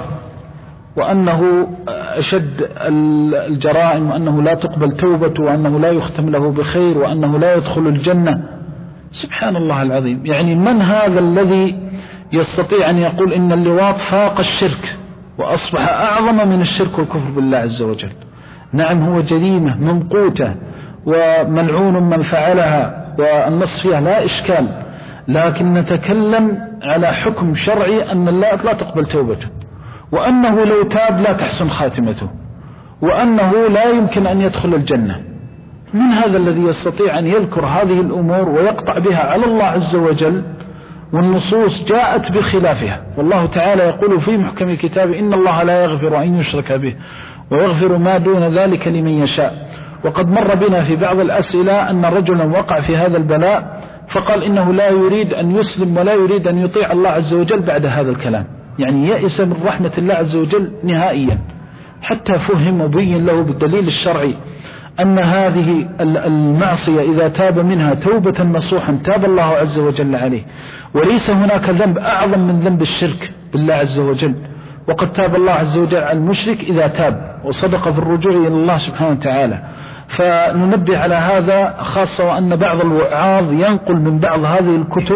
وأنه أشد الجرائم، وأنه لا تقبل توبته، وأنه لا يختم له بخير، وأنه لا يدخل الجنة. سبحان الله العظيم، يعني من هذا الذي يستطيع أن يقول إن اللواط فاق الشرك وأصبح أعظم من الشرك والكفر بالله عز وجل؟ نعم، هو جريمة ممقوتة وملعون من فعلها، والنص فيها لا إشكال، لكن نتكلم على حكم شرعي أن اللواط لا تقبل توبته، وأنه لو تاب لا تحسن خاتمته، وأنه لا يمكن أن يدخل الجنة. من هذا الذي يستطيع أن يذكر هذه الأمور ويقطع بها على الله عز وجل، والنصوص جاءت بخلافها؟ والله تعالى يقول في محكم كتابه إن الله لا يغفر أن يشرك به ويغفر ما دون ذلك لمن يشاء. وقد مر بنا في بعض الأسئلة أن رجلا وقع في هذا البلاء فقال إنه لا يريد أن يسلم ولا يريد أن يطيع الله عز وجل بعد هذا الكلام، يعني يئس من رحمة الله عز وجل نهائيا، حتى فهم وبين له بالدليل الشرعي أن هذه المعصية إذا تاب منها توبة نصوحا تاب الله عز وجل عليه، وليس هناك ذنب أعظم من ذنب الشرك بالله عز وجل. وقد تاب الله عز وجل على المشرك إذا تاب وصدق في الرجوع إلى الله سبحانه وتعالى. فننبه على هذا، خاصة وأن بعض الوعاظ ينقل من بعض هذه الكتب.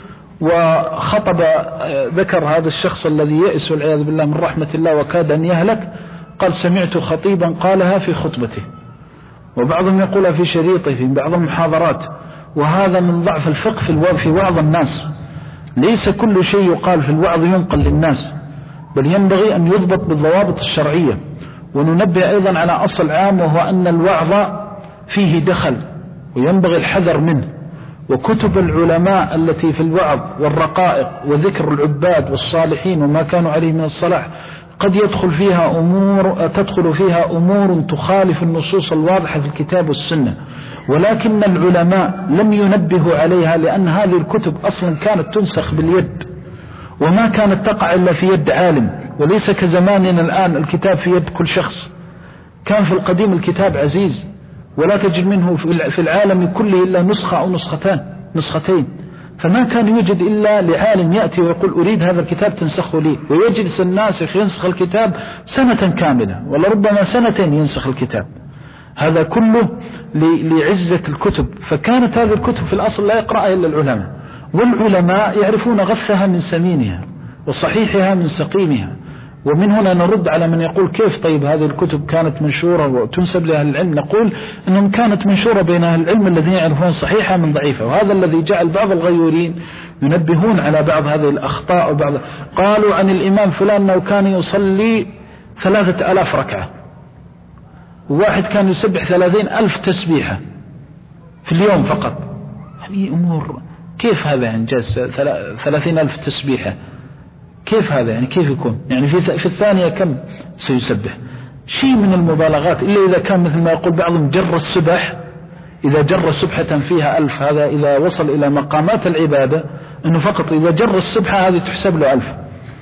وخطب ذكر هذا الشخص الذي يئس والعياذ بالله من رحمة الله وكاد أن يهلك، قال سمعت خطيبا قالها في خطبته، وبعضهم يقولها في شريطه في بعض المحاضرات. وهذا من ضعف الفقه في في وعظ الناس، ليس كل شيء يقال في الوعظ ينقل للناس، بل ينبغي أن يضبط بالضوابط الشرعية. وننبه أيضا على أصل عام، وهو أن الوعظ فيه دخل وينبغي الحذر منه. وكتب العلماء التي في الوعظ والرقائق وذكر العباد والصالحين وما كانوا عليه من الصلاح قد يدخل فيها أمور تدخل فيها أمور تخالف النصوص الواضحة في الكتاب والسنة، ولكن العلماء لم ينبهوا عليها، لأن هذه الكتب أصلا كانت تنسخ باليد، وما كانت تقع إلا في يد عالم، وليس كزماننا الآن الكتاب في يد كل شخص. كان في القديم الكتاب عزيز، ولا تجد منه في العالم كله إلا نسخة أو نسختان نسختين. فما كان يوجد إلا لعالم يأتي ويقول أريد هذا الكتاب تنسخه لي، ويجلس الناسخ ينسخ الكتاب سنة كاملة ولا ربما سنتين ينسخ الكتاب. هذا كله لعزة الكتب. فكانت هذه الكتب في الأصل لا يقرأها إلا العلماء، والعلماء يعرفون غثها من سمينها وصحيحها من سقيمها. ومن هنا نرد على من يقول كيف طيب هذه الكتب كانت منشورة وتنسب لأهل العلم؟ نقول أنهم كانت منشورة بين أهل العلم الذين يعرفون صحيحة من ضعيفة، وهذا الذي جعل بعض الغيورين ينبهون على بعض هذه الأخطاء. وبعض قالوا عن الإمام فلان أنه كان يصلي ثلاثة ألاف ركعة، وواحد كان يسبح ثلاثين ألف تسبيحة في اليوم فقط. يعني أمور كيف هذا يعني جاز ثلاثين ألف تسبيحة؟ كيف هذا يعني كيف يكون يعني في في الثانية كم سيسبح؟ شيء من المبالغات، إلا إذا كان مثل ما يقول بعضهم جر السبح، إذا جر سبحة فيها ألف، هذا إذا وصل إلى مقامات العبادة أنه فقط إذا جر السبحة هذه تحسب له ألف.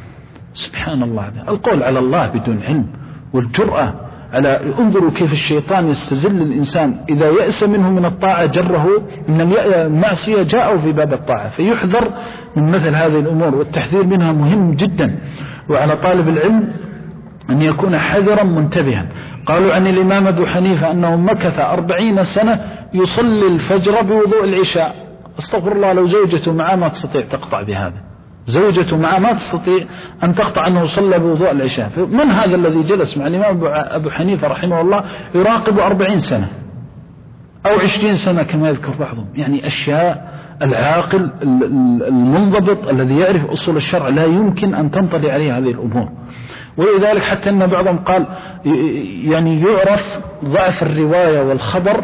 سبحان الله، القول على الله بدون علم والجرأة على. انظروا كيف الشيطان يستزل الإنسان إذا يأس منه من الطاعة جره من المعصية جاءوا في باب الطاعة. فيحذر من مثل هذه الأمور، والتحذير منها مهم جدا، وعلى طالب العلم أن يكون حذرا منتبها. قالوا عن الإمام أبو حنيفة أنه مكث أربعين سنة يصلي الفجر بوضوء العشاء. استغفر الله، لو زوجته معه ما تستطيع تقطع بهذا، زوجته معه ما تستطيع أن تقطع أنه صلى بوضوء العشاء. من هذا الذي جلس مع الإمام أبو حنيفة رحمه الله يراقب أربعين سنة أو عشرين سنة كما يذكر بعضهم؟ يعني أشياء العاقل المنضبط الذي يعرف أصول الشرع لا يمكن أن تنطلي عليه هذه الأمور. ولذلك حتى أن بعضهم قال يعني يعرف ضعف الرواية والخبر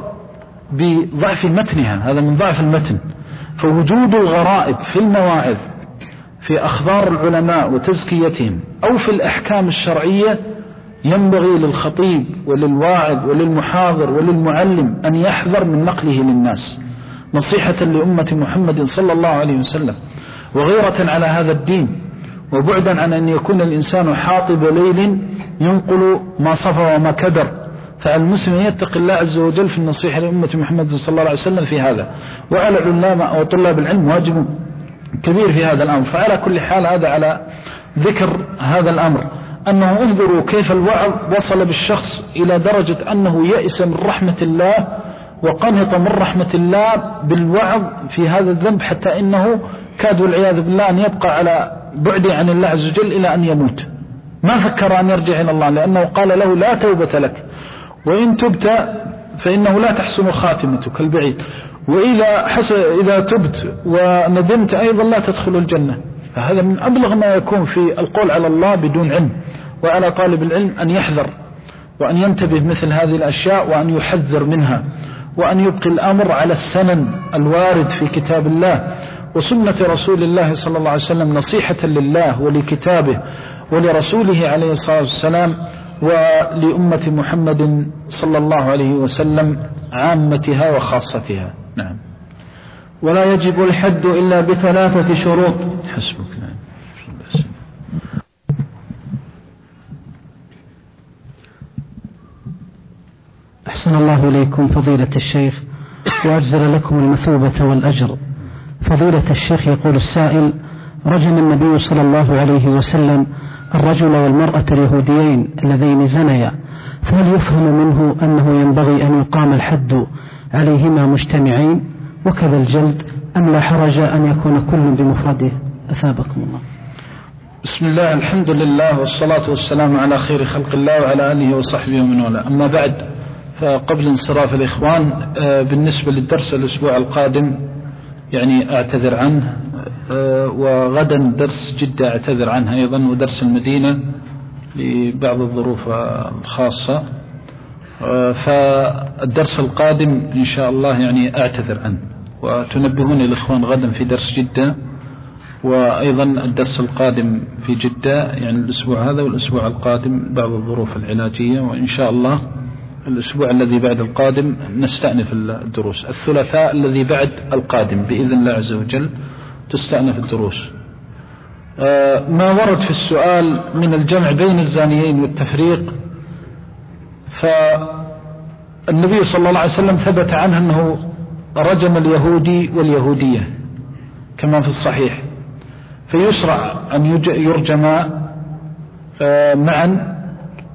بضعف متنها، هذا من ضعف المتن. فوجود الغرائب في المواعظ في أخبار العلماء وتزكيتهم أو في الأحكام الشرعية ينبغي للخطيب وللواعظ وللمحاضر وللمعلم أن يحذر من نقله للناس نصيحة لأمة محمد صلى الله عليه وسلم، وغيرة على هذا الدين، وبعدا عن أن يكون الإنسان حاطب ليل ينقل ما صفى وما كدر. فالمسلم يتقي الله عز وجل في النصيحة لأمة محمد صلى الله عليه وسلم في هذا. وعلى العلماء وطلاب العلم واجب كبير في هذا الأمر. فعلى كل حال هذا على ذكر هذا الأمر، أنه انظروا كيف الوعظ وصل بالشخص إلى درجة أنه يئس من رحمة الله وقنط من رحمة الله بالوعظ في هذا الذنب، حتى إنه كاد والعياذ بالله أن يبقى على بعد عن الله عز وجل إلى أن يموت. ما فكر أن يرجع إلى الله، لأنه قال له لا توبة لك، وإن تبت فإنه لا تحسن خاتمتك البعيد، وإذا حس إذا تبت وندمت أيضا لا تدخل الجنة. فهذا من أبلغ ما يكون في القول على الله بدون علم. وعلى طالب العلم أن يحذر وأن ينتبه مثل هذه الأشياء وأن يحذر منها، وأن يبقي الأمر على السنن الوارد في كتاب الله وسنة رسول الله صلى الله عليه وسلم، نصيحة لله ولكتابه ولرسوله عليه الصلاة والسلام ولأمة محمد صلى الله عليه وسلم عامتها وخاصتها. نعم.
ولا يجب الحد إلا بثلاثة شروط.
حسبك. نعم.
أحسن الله إليكم فضيلة الشيخ وأجزل لكم المثوبة والأجر. فضيلة الشيخ يقول السائل: رجم النبي صلى الله عليه وسلم الرجل والمرأة اليهوديين اللذين زنيا، فهل يفهم منه أنه ينبغي أن يقام الحد عليهما مجتمعين وكذا الجلد، أم لا حرج أن يكون كل بمفرده؟ أثابكم الله.
بسم الله، الحمد لله والصلاة والسلام على خير خلق الله وعلى آله وصحبه ومن والاه. أما بعد، فقبل انصراف الإخوان بالنسبة للدرس الأسبوع القادم يعني أعتذر عنه، وغدا درس جدة أعتذر عنه أيضا، ودرس المدينة لبعض الظروف الخاصة. فالدرس القادم إن شاء الله يعني أعتذر عنه، وتنبهون الإخوان غدا في درس جدة، وأيضا الدرس القادم في جدة يعني الأسبوع هذا والأسبوع القادم بعض الظروف العلاجية. وإن شاء الله الأسبوع الذي بعد القادم نستأنف الدروس. الثلاثاء الذي بعد القادم بإذن الله عز وجل تستأنف الدروس. ما ورد في السؤال من الجمع بين الزانيين والتفريق، النبي صلى الله عليه وسلم ثبت عنه أنه رجم اليهودي واليهودية كما في الصحيح، فيشرع أن يرجم معا،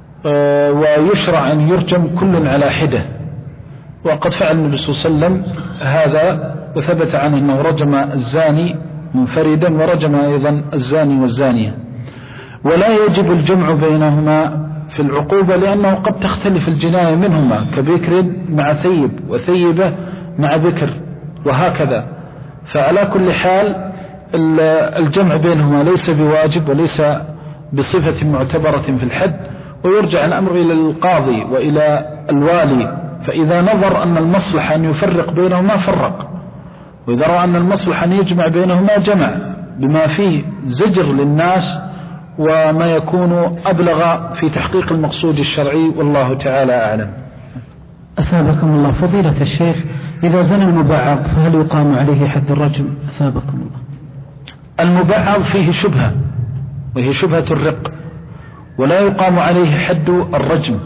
ويشرع أن يرجم كل على حدة، وقد فعل النبي صلى الله عليه وسلم هذا، وثبت عنه أنه رجم الزاني منفردا ورجم أيضا الزاني والزانية. ولا يجب الجمع بينهما في العقوبة، لأنه قد تختلف الجناية منهما، كبكر مع ثيب وثيبة مع بكر وهكذا. فعلى كل حال الجمع بينهما ليس بواجب وليس بصفة معتبرة في الحد، ويرجع الأمر إلى القاضي وإلى الوالي، فإذا نظر أن المصلحة أن يفرق بينهما فرق، وإذا رأى أن المصلحة أن يجمع بينهما جمع، بما فيه زجر للناس وما يكون أبلغ في تحقيق المقصود الشرعي، والله تعالى أعلم.
أثابكم الله. فضيلة الشيخ، إذا زنى المبعض فهل يقام عليه حد الرجم؟ أثابكم الله.
المبعض فيه شبهة، وهي شبهة الرق، ولا يقام عليه حد الرجم،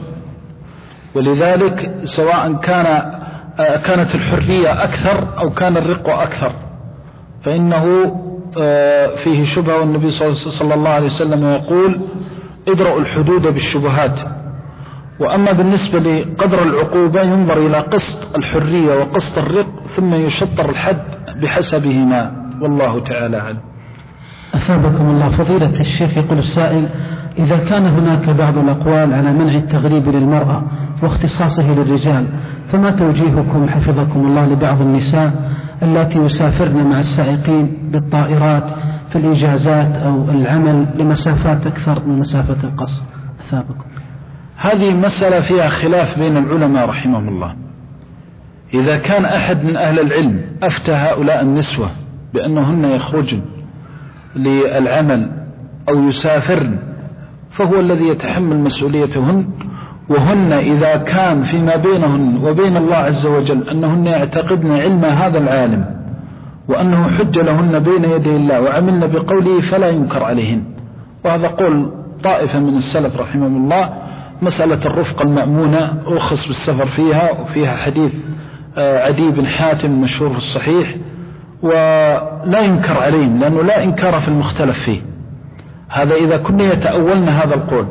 ولذلك سواء كان كانت الحرية أكثر أو كان الرق أكثر فإنه فيه شبهة، والنبي صلى الله عليه وسلم يقول ادرأوا الحدود بالشبهات. وأما بالنسبة لقدر العقوبة ينظر إلى قسط الحرية وقسط الرق، ثم يشطر الحد بحسبهما، والله تعالى أعلم.
أثابكم الله. فضيلة الشيخ، يقول السائل: إذا كان هناك بعض الأقوال على منع التغريب للمرأة واختصاصه للرجال، فما توجيهكم حفظكم الله لبعض النساء التي يسافرن مع السائقين بالطائرات في الإجازات أو العمل لمسافات أكثر من مسافة القصر؟ أثابكم.
هذه مسألة فيها خلاف بين العلماء رحمهم الله. إذا كان أحد من أهل العلم أفتى هؤلاء النسوة بأنهن يخرجن للعمل أو يسافرن، فهو الذي يتحمل مسؤوليتهن، وهن إذا كان فيما بينهن وبين الله عز وجل أنهن يعتقدن علم هذا العالم وأنه حج لهن بين يدي الله وعملن بقوله فلا ينكر عليهن. وهذا قول طائفة من السلف رحمهم الله. مسألة الرفقة المأمونة أخص بالسفر فيها، وفيها حديث عدي بن حاتم مشهور في الصحيح، ولا ينكر عليهم لأنه لا إنكار في المختلف فيه. هذا إذا كنا يتأولن هذا القول.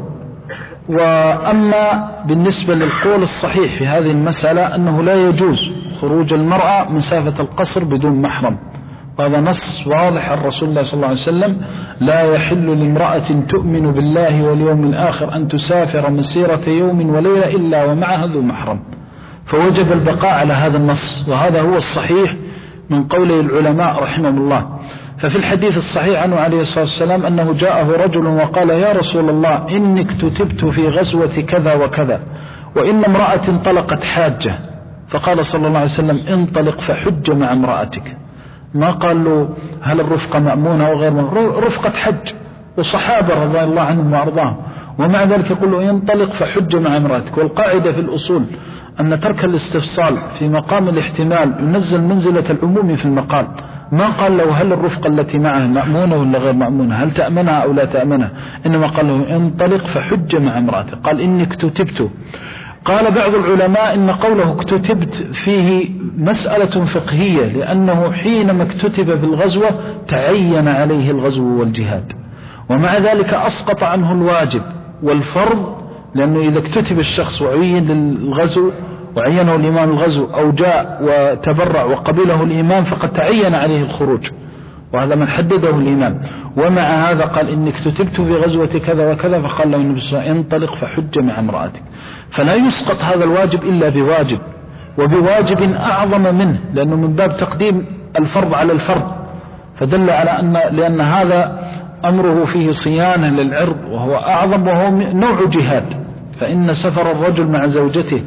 وأما بالنسبة للقول الصحيح في هذه المسألة أنه لا يجوز خروج المرأة مسافة القصر بدون محرم، وهذا نص واضح عن رسول الله صلى الله عليه وسلم: لا يحل لامرأة تؤمن بالله واليوم الآخر أن تسافر مسيرة يوم وليلة إلا ومعها ذو محرم. فوجب البقاء على هذا النص، وهذا هو الصحيح من قوله العلماء رحمهم الله. ففي الحديث الصحيح عنه عليه الصلاة والسلام أنه جاءه رجل وقال: يا رسول الله، إني اكتتبت في غزوة كذا وكذا، وإن امرأة انطلقت حاجة. فقال صلى الله عليه وسلم: انطلق فحج مع امرأتك. ما قال له هل الرفقة مأمونة أو غير مأمونة، رفقة حج، وصحابة رضي الله عنهم وأرضاهم، ومع ذلك يقول له انطلق فحج مع امرأتك. والقاعدة في الأصول أن ترك الاستفصال في مقام الاحتمال ينزل منزلة العموم في المقال. ما قال له هل الرفقة التي معه مأمونة ولا غير مأمونة، هل تأمنها أو لا تأمنها، إنما قال له انطلق فحج مع امرأتك. قال إني اكتتبت. قال بعض العلماء إن قوله اكتتبت فيه مسألة فقهية، لأنه حينما اكتتب بالغزوة تعين عليه الغزو والجهاد، ومع ذلك أسقط عنه الواجب والفرض، لأنه إذا اكتتب الشخص وعين للغزو وعينه الإمام الغزو أو جاء وتبرع وقبله الإمام فقد تعين عليه الخروج، وهذا من حدده الإمام. ومع هذا قال إني اكتتبت في غزوة كذا وكذا، فقال له النبي صلى الله عليه وسلم انطلق فحج مع امرأتك. فلا يسقط هذا الواجب إلا بواجب، وبواجب أعظم منه، لأنه من باب تقديم الفرض على الفرض. فدل على أن لأن هذا أمره فيه صيانة للعرض وهو أعظم، وهو نوع جهاد. فإن سفر الرجل مع زوجته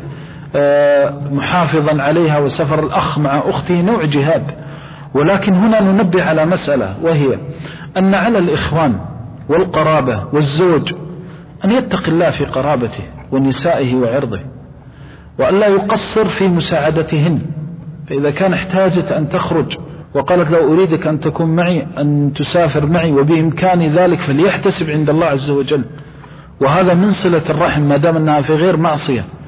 محافظا عليها وسفر الأخ مع أخته نوع جهاد. ولكن هنا ننبه على مسألة، وهي أن على الإخوان والقرابة والزوج أن يتقي الله في قرابته ونسائه وعرضه، وأن لا يقصر في مساعدتهن. فإذا كان احتاجت أن تخرج وقالت لو أريدك أن تكون معي، أن تسافر معي وبإمكان ذلك، فليحتسب عند الله عز وجل، وهذا من صلة الرحم ما دام أنها في غير معصية.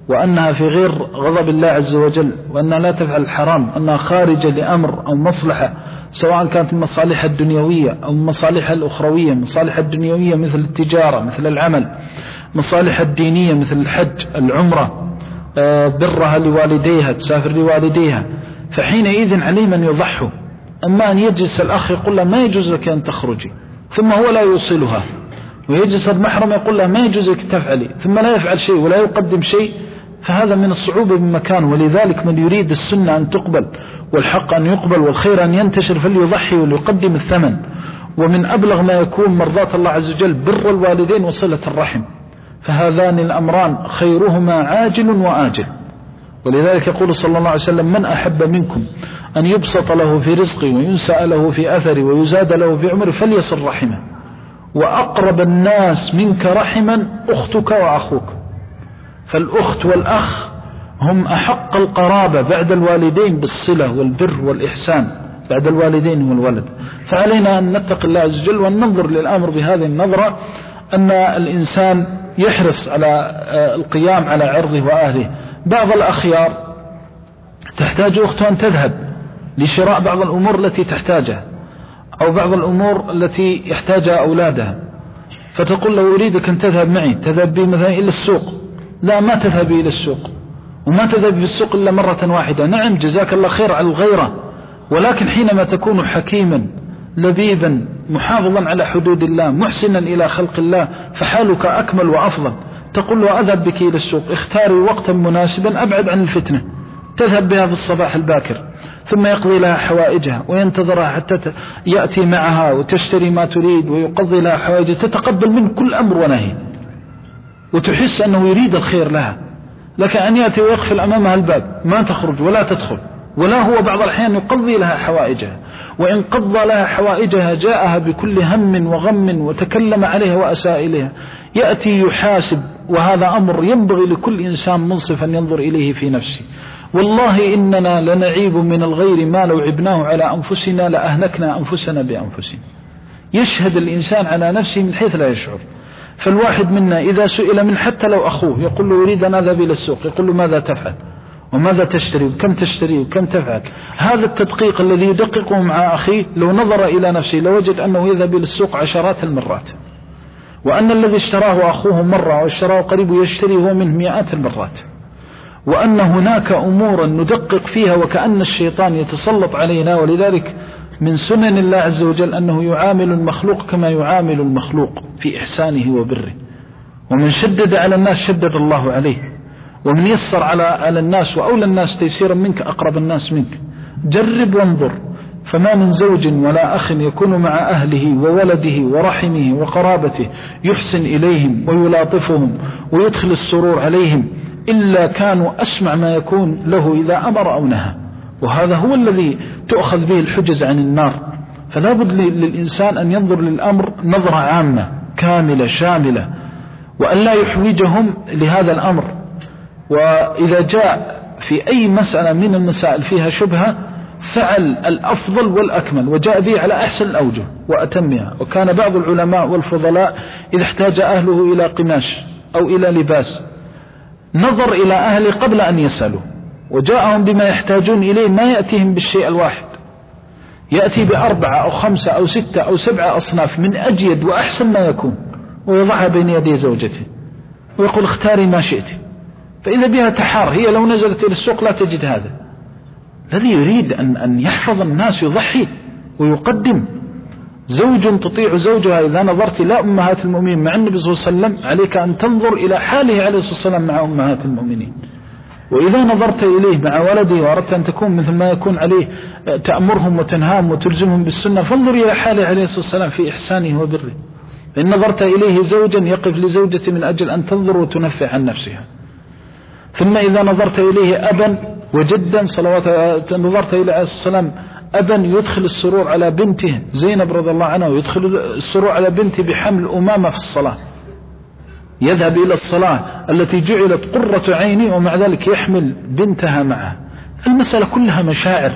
وأنها في غير غضب الله عز وجل، وأنها لا تفعل الحرام، أنها خارجة لأمر أو مصلحة، سواء كانت المصالح الدنيوية أو المصالح الأخروية. مصالح الدنيوية مثل التجارة، مثل العمل. مصالح الدينية مثل الحج، العمرة، برها لوالديها، تسافر لوالديها، فحينئذ عليه من يضحوا. أما أن يجلس الأخ يقول له ما يجوز لك أن تخرجي، ثم هو لا يوصلها، ويجلس المحرم يقول له ما يجوز لك تفعلي، ثم لا يفعل شيء ولا يقدم شيء، فهذا من الصعوبة بمكان. ولذلك من يريد السنة أن تقبل والحق أن يقبل والخير أن ينتشر فليضحي وليقدم الثمن. ومن أبلغ ما يكون مرضاة الله عز وجل بر الوالدين وصلة الرحم، فهذان الأمران خيرهما عاجل وآجل. ولذلك يقول صلى الله عليه وسلم: من أحب منكم أن يبسط له في رزقه وينسأ له في أثره ويزاد له في عمره فليصل رحمه. وأقرب الناس منك رحما أختك وأخوك، فالأخت والأخ هم أحق القرابة بعد الوالدين بالصلة والبر والإحسان، بعد الوالدين والولد. فعلينا أن نتقي الله عز وجل وأن ننظر للأمر بهذه النظرة، أن الإنسان يحرص على القيام على عرضه وأهله. بعض الأخيار تحتاج أخته أن تذهب لشراء بعض الأمور التي تحتاجها، أو بعض الأمور التي يحتاجها أولادها، فتقول له: أريدك أن تذهب معي، تذهب بي مثلا إلى السوق. لا، ما تذهبي إلى السوق، وما تذهب في السوق إلا مرة واحدة. نعم، جزاك الله خير على الغيرة، ولكن حينما تكون حكيما لبيبا محافظا على حدود الله محسنا إلى خلق الله فحالك أكمل وأفضل. تقول له: أذهب بك إلى السوق، اختاري وقتا مناسبا أبعد عن الفتنة، تذهب بها في الصباح الباكر، ثم يقضي لها حوائجها وينتظرها حتى يأتي معها وتشتري ما تريد ويقضي لها حوائجها، تتقبل منه كل أمر ونهي وتحس أنه يريد الخير لها. لكن أن يأتي ويقفل أمامها الباب، ما تخرج ولا تدخل، ولا هو بعض الأحيان يقضي لها حوائجها، وإن قضى لها حوائجها جاءها بكل هم وغم وتكلم عليها وأساء إليها. يأتي يحاسب، وهذا أمر ينبغي لكل إنسان منصف أن ينظر إليه في نفسه. والله إننا لنعيب من الغير ما لو عبناه على أنفسنا لأهلكنا أنفسنا بأنفسنا. يشهد الإنسان على نفسه من حيث لا يشعر. فالواحد منا إذا سئل من حتى لو أخوه يقول له: أريد أن أذهب إلى السوق، يقول له: ماذا تفعل وماذا تشتري وكم تشتري وكم تفعل؟ هذا التدقيق الذي يدققه مع أخيه لو نظر إلى نفسه لوجد أنه يذهب إلى السوق عشرات المرات، وأن الذي اشتراه أخوه مرة واشتراه قريب يشتري هو منه مئات المرات، وأن هناك أمورا ندقق فيها وكأن الشيطان يتسلط علينا. ولذلك من سنن الله عز وجل أنه يعامل المخلوق كما يعامل المخلوق في إحسانه وبره. ومن شدد على الناس شدد الله عليه، ومن يسر على على الناس وأولى الناس تيسيرا منك أقرب الناس منك. جرب وانظر، فما من زوج ولا أخ يكون مع أهله وولده ورحمه وقرابته يحسن إليهم ويلاطفهم ويدخل السرور عليهم إلا كانوا أسمع ما يكون له إذا أمر أو نهى. وهذا هو الذي تؤخذ به الحجز عن النار. فلا بد للإنسان أن ينظر للأمر نظرة عامة كاملة شاملة، وأن لا يحوجهم لهذا الأمر. وإذا جاء في أي مسألة من المسائل فيها شبهة فعل الأفضل والأكمل وجاء به على أحسن الأوجه وأتمها. وكان بعض العلماء والفضلاء إذا احتاج أهله إلى قماش أو إلى لباس نظر إلى أهله قبل أن يسألوا، وجاءهم بما يحتاجون إليه، ما يأتيهم بالشيء الواحد، يأتي بأربعة أو خمسة أو ستة أو سبعة أصناف من أجيد وأحسن ما يكون، ويضعها بين يدي زوجته ويقول: اختاري ما شئت. فإذا بها تحار، هي لو نزلت إلى السوق لا تجد هذا. الذي يريد أن أن يحفظ الناس يضحي ويقدم. زوج تطيع زوجها إذا نظرت إلى أمهات المؤمنين مع النبي صلى الله عليه وسلم عليك أن تنظر إلى حاله عليه الصلاة والسلام مع أمهات المؤمنين. وإذا نظرت إليه مع ولده وأردت أن تكون مثل ما يكون عليه تأمرهم وتنهاهم وتلزمهم بالسنة، فانظر إلى حاله عليه الصلاة والسلام في إحسانه وبره. إن نظرت إليه زوجا يقف لزوجته من أجل أن تنظر وتنفع عن نفسها. ثم إذا نظرت إليه أبا وجدا صلوات، نظرت إليه عليه الصلاة والسلام أبا يدخل السرور على بنته زينب رضي الله عنها، ويدخل السرور على بنته بحمل أمامة في الصلاة، يذهب إلى الصلاة التي جعلت قرة عيني ومع ذلك يحمل بنتها معه. المسألة كلها مشاعر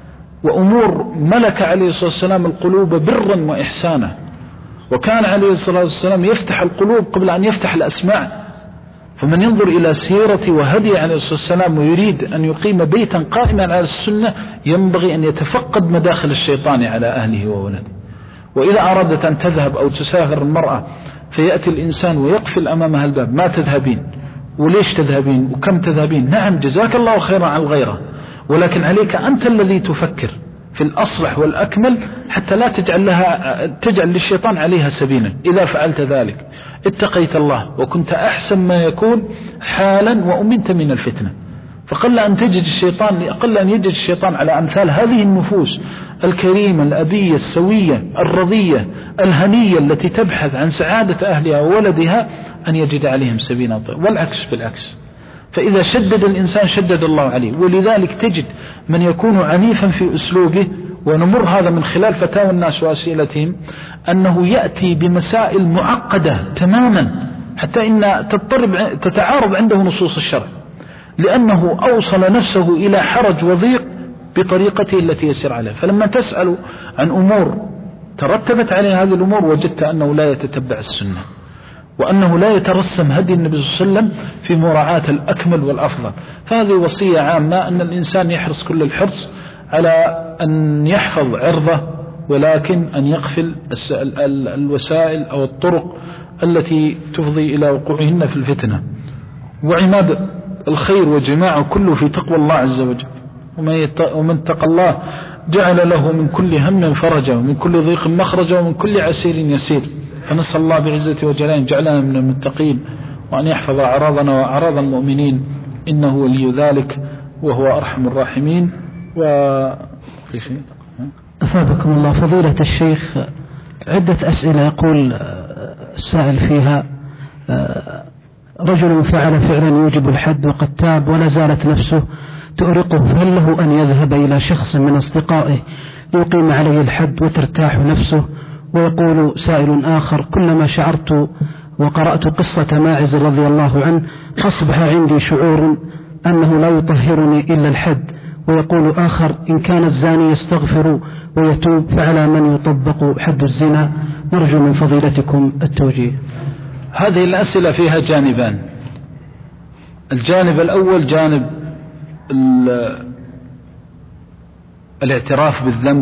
وأمور ملك عليه الصلاة والسلام القلوب برا وإحسانا. وكان عليه الصلاة والسلام يفتح القلوب قبل أن يفتح الأسماع. فمن ينظر إلى سيرة وهدي عليه الصلاة والسلام ويريد أن يقيم بيتا قائما على السنة ينبغي أن يتفقد مداخل الشيطان على أهله وولده. وإذا أرادت أن تذهب أو تسافر المرأة فيأتي الإنسان ويقفل أمامها الباب: ما تذهبين؟ وليش تذهبين؟ وكم تذهبين؟ نعم جزاك الله خيرا عن الغيرة، ولكن عليك أنت الذي تفكر في الأصلح والأكمل حتى لا تجعل لها تجعل للشيطان عليها سبيلا. إذا فعلت ذلك اتقيت الله وكنت أحسن ما يكون حالا وأمنت من الفتنة. فقل أن تجد الشيطان أقل أن يجد الشيطان على أمثال هذه النفوس الكريمة الأبية السوية الرضية الهنية التي تبحث عن سعادة أهلها وولدها أن يجد عليهم سبيلا، والعكس بالعكس. فإذا شدد الإنسان شدد الله عليه. ولذلك تجد من يكون عنيفا في أسلوبه، ونمر هذا من خلال فتاوى الناس وأسئلتهم، أنه يأتي بمسائل معقدة تماما حتى إن تضطرب تتعارض عنده نصوص الشرع، لأنه أوصل نفسه إلى حرج وضيق بطريقته التي يسير عليها. فلما تسأل عن أمور ترتبت عليها هذه الأمور وجدت أنه لا يتتبع السنة، وأنه لا يترسم هدي النبي صلى الله عليه وسلم في مراعاة الأكمل والأفضل. فهذه وصية عامة أن الإنسان يحرص كل الحرص على أن يحفظ عرضه، ولكن أن يقفل الوسائل أو الطرق التي تفضي إلى وقوعهن في الفتنة. وعماد الخير وجماعه كله في تقوى الله عز وجل، ومن اتقى الله جعل له من كل هم فرجا ومن كل ضيق مخرجا ومن كل عسير يسير. فنسأل الله بعزته وجلاله جعلنا من المتقين، وأن يحفظ أعراضنا وأعراض المؤمنين، إنه ولي ذلك وهو أرحم الراحمين. و
أثابكم الله فضيلة الشيخ، عدة أسئلة يقول السائل فيها: رجل فعل فعلا يوجب الحد وقد تاب ولا زالت نفسه تؤرقه، فهل له أن يذهب إلى شخص من أصدقائه ليقيم عليه الحد وترتاح نفسه؟ ويقول سائل آخر: كلما شعرت وقرأت قصة ماعز رضي الله عنه أصبح عندي شعور أنه لا يطهرني إلا الحد. ويقول آخر: إن كان الزاني يستغفر ويتوب فعلى من يطبق حد الزنا؟ نرجو من فضيلتكم التوجيه.
هذه الأسئلة فيها جانبان. الجانب الأول جانب الاعتراف بالذنب.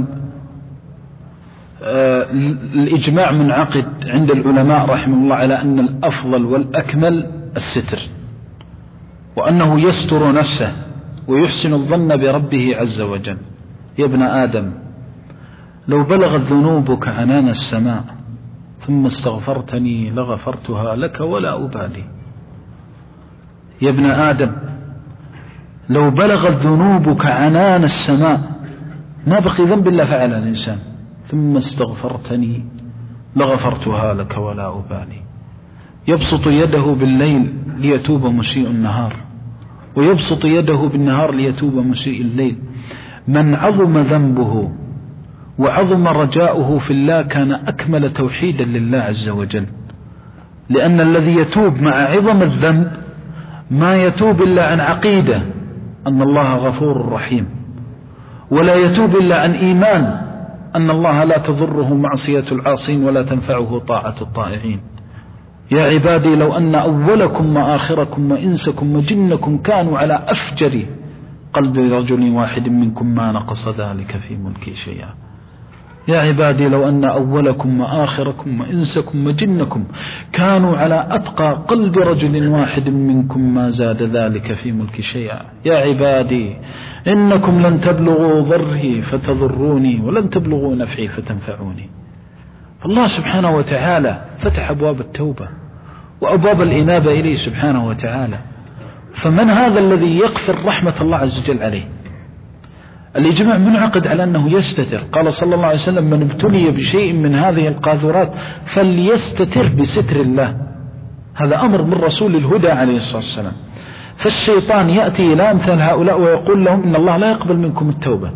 الإجماع منعقد عند العلماء رحمه الله على أن الأفضل والأكمل الستر، وأنه يستر نفسه ويحسن الظن بربه عز وجل. يا ابن آدم لو بلغت ذنوبك عنان السماء ثم استغفرتني لغفرتها لك ولا أبالي. يا ابن آدم لو بلغت ذنوبك عنان السماء ما بقي ذنب إلا فعل الإنسان، ثم استغفرتني لغفرتها لك ولا أبالي. يبسط يده بالليل ليتوب مسيء النهار، ويبسط يده بالنهار ليتوب مسيء الليل. من عظم ذنبه وعظم رجاؤه في الله كان أكمل توحيدا لله عز وجل، لأن الذي يتوب مع عظم الذنب ما يتوب إلا عن عقيدة أن الله غفور رحيم، ولا يتوب إلا عن إيمان أن الله لا تضره معصية العاصين ولا تنفعه طاعة الطائعين. يا عبادي لو أن أولكم وآخركم وإنسكم وجنكم كانوا على أفجر قلب رجل واحد منكم ما نقص ذلك في ملكي شيئا. يا عبادي لو أن أولكم وآخركم وإنسكم وجنكم كانوا على أتقى قلب رجل واحد منكم ما زاد ذلك في ملك شيئا. يا عبادي إنكم لن تبلغوا ضري فتضروني ولن تبلغوا نفعي فتنفعوني. الله سبحانه وتعالى فتح أبواب التوبة وأبواب الإنابة إليه سبحانه وتعالى. فمن هذا الذي يقفل رحمة الله عز وجل عليه؟ الإجماع منعقد على أنه يستتر. قال صلى الله عليه وسلم: من ابتلي بشيء من هذه القاذورات فليستتر بستر الله. هذا أمر من رسول الهدى عليه الصلاة والسلام. فالشيطان يأتي إلى أمثال هؤلاء ويقول لهم إن الله لا يقبل منكم التوبة،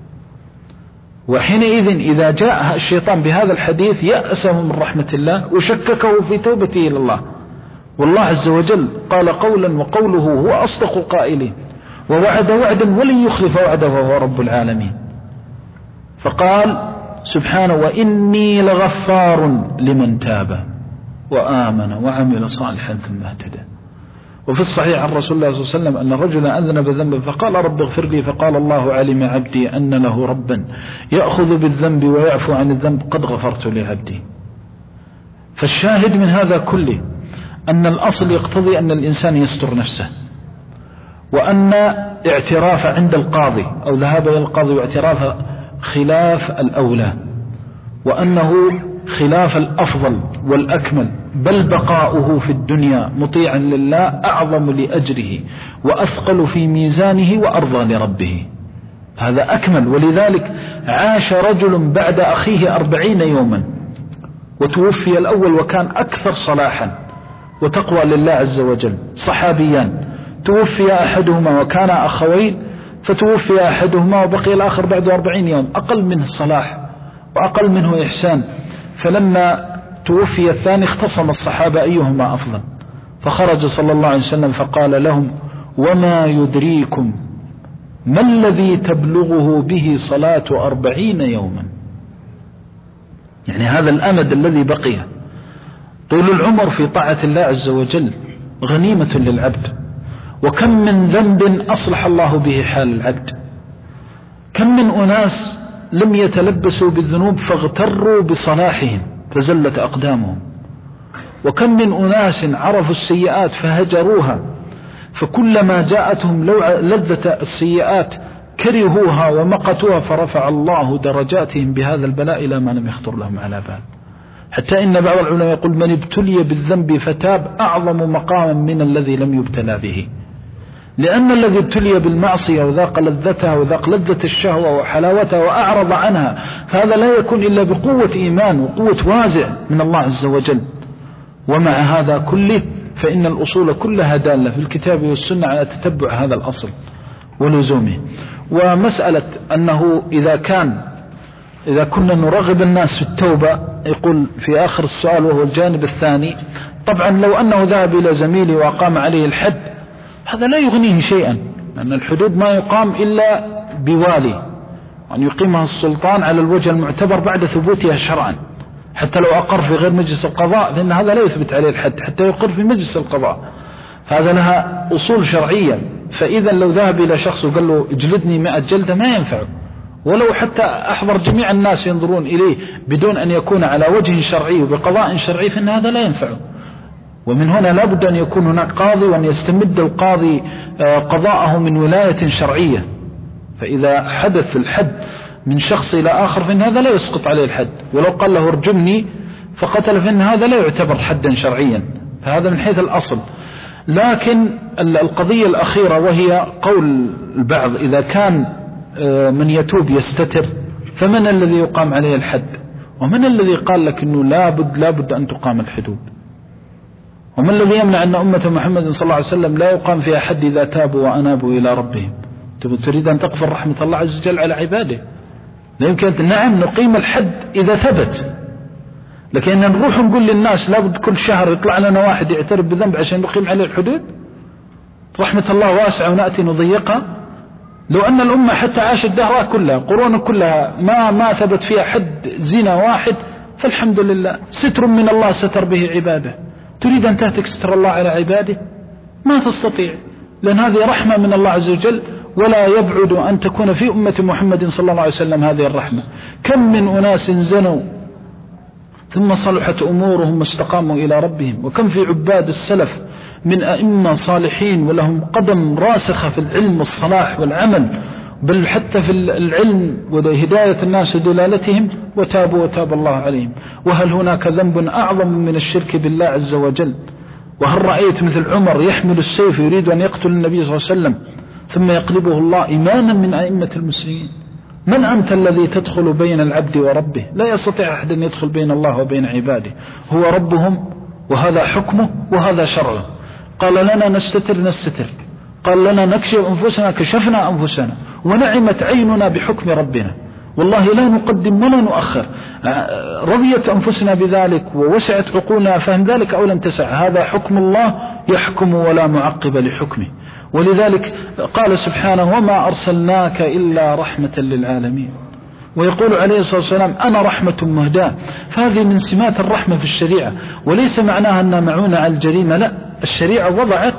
وحينئذ إذا جاء الشيطان بهذا الحديث يأسه من رحمة الله وشككه في توبته إلى الله. والله عز وجل قال قولا وقوله هو أصدق قائلين، ووعد وعدا ولن يخلف وعده وهو رب العالمين. فقال سبحانه: وإني لغفار لمن تاب وآمن وعمل صالحا ثم اهتدى. وفي الصحيح عن رسول الله صلى الله عليه وسلم أن رجلا أذنب ذنبا فقال رب اغفر لي، فقال الله علم عبدي أن له ربا يأخذ بالذنب ويعفو عن الذنب قد غفرت لعبدي. فالشاهد من هذا كله أن الأصل يقتضي أن الإنسان يستر نفسه، وأن اعتراف عند القاضي أو ذهاب إلى القاضي واعتراف خلاف الأولى، وأنه خلاف الأفضل والأكمل، بل بقاؤه في الدنيا مطيعا لله أعظم لأجره وأثقل في ميزانه وأرضى لربه، هذا أكمل. ولذلك عاش رجل بعد أخيه أربعين يوما وتوفي الأول وكان أكثر صلاحا وتقوى لله عز وجل، صحابيان توفي أحدهما وكان أخوين، فتوفي أحدهما وبقي الآخر بعد أربعين يوم أقل منه صلاح وأقل منه إحسان. فلما توفي الثاني اختصم الصحابة أيهما أفضل، فخرج صلى الله عليه وسلم فقال لهم وما يدريكم ما الذي تبلغه به صلاة أربعين يوما، يعني هذا الأمد الذي بقي. طول العمر في طاعة الله عز وجل غنيمة للعبد، وكم من ذنب أصلح الله به حال العبد، كم من أناس لم يتلبسوا بالذنوب فاغتروا بصلاحهم فزلت أقدامهم، وكم من أناس عرفوا السيئات فهجروها، فكلما جاءتهم لذة السيئات كرهوها ومقتوها فرفع الله درجاتهم بهذا البلاء إلى ما لم يخطر لهم على بال. حتى إن بعض العلماء يقول من ابتلي بالذنب فتاب أعظم مقاما من الذي لم يبتلى به، لأن الذي ابتلي بالمعصية وذاق لذتها وذاق لذة الشهوة وحلاوتها وأعرض عنها، فهذا لا يكون إلا بقوة إيمان وقوة وازع من الله عز وجل. ومع هذا كله فإن الأصول كلها دالة في الكتاب والسنة على تتبع هذا الأصل ولزومه. ومسألة أنه إذا كان إذا كنا نرغب الناس في التوبة، يقول في آخر السؤال وهو الجانب الثاني، طبعا لو أنه ذهب إلى زميلي وأقام عليه الحد هذا لا يغنيه شيئا، لأن الحدود ما يقام إلا بوالي، أن يقيمها السلطان على الوجه المعتبر بعد ثبوتها شرعا، حتى لو أقر في غير مجلس القضاء فإن هذا لا يثبت عليه الحد حتى يقر في مجلس القضاء، فهذا لها أصول شرعية. فإذا لو ذهب إلى شخص وقال له اجلدني مئة جلدة ما ينفعه، ولو حتى أحضر جميع الناس ينظرون إليه بدون أن يكون على وجه شرعي وبقضاء شرعي فإن هذا لا ينفعه. ومن هنا لا بد أن يكون هناك قاضي وأن يستمد القاضي قضاءه من ولاية شرعية، فإذا حدث الحد من شخص إلى آخر فإن هذا لا يسقط عليه الحد، ولو قال له ارجمني فقتل فإن هذا لا يعتبر حدا شرعيا، فهذا من حيث الأصل. لكن القضية الأخيرة وهي قول البعض إذا كان من يتوب يستتر فمن الذي يقام عليه الحد؟ ومن الذي قال لك أنه لابد لابد أن تقام الحدود؟ ومن الذي يمنع أن أمة محمد صلى الله عليه وسلم لا يقام فيها حد إذا تابوا وأنابوا إلى ربهم؟ تريد أن تغفر رحمة الله عز وجل على عباده، لا يمكن. نعم نقيم الحد إذا ثبت، لكن نروح نقول للناس لابد كل شهر يطلع لنا واحد يعترف بذنب عشان نقيم عليه الحدود؟ رحمة الله واسعة ونأتي نضيقها. لو أن الأمة حتى عاشت دهرها كلها قرون كلها ما ما ثبت فيها حد زنا واحد فالحمد لله، ستر من الله ستر به عباده. تريد أن تهتك ستر الله على عباده؟ ما تستطيع، لأن هذه رحمة من الله عز وجل، ولا يبعد أن تكون في أمة محمد صلى الله عليه وسلم هذه الرحمة. كم من أناس زنوا ثم صلحت أمورهم واستقاموا إلى ربهم، وكم في عباد السلف من أئمة صالحين ولهم قدم راسخة في العلم والصلاح والعمل، بل حتى في العلم وهداية الناس ودلالتهم، وتابوا وتاب الله عليهم. وهل هناك ذنب أعظم من الشرك بالله عز وجل؟ وهل رأيت مثل عمر يحمل السيف يريد أن يقتل النبي صلى الله عليه وسلم ثم يقلبه الله إماما من أئمة المسلمين؟ من أنت الذي تدخل بين العبد وربه؟ لا يستطيع أحد أن يدخل بين الله وبين عباده، هو ربهم وهذا حكمه وهذا شرعه. قال لنا نستتر نستتر، قال لنا نكشف أنفسنا كشفنا أنفسنا، ونعمت عيننا بحكم ربنا، والله لا نقدم ولا نؤخر. رضيت أنفسنا بذلك ووسعت عقولنا فهم ذلك أو لم تسع، هذا حكم الله يحكم ولا معقب لحكمه. ولذلك قال سبحانه وما أرسلناك إلا رحمة للعالمين، ويقول عليه الصلاة والسلام أنا رحمة مهداة. فهذه من سمات الرحمة في الشريعة، وليس معناها أنها معونة على الجريمة، لا، الشريعة وضعت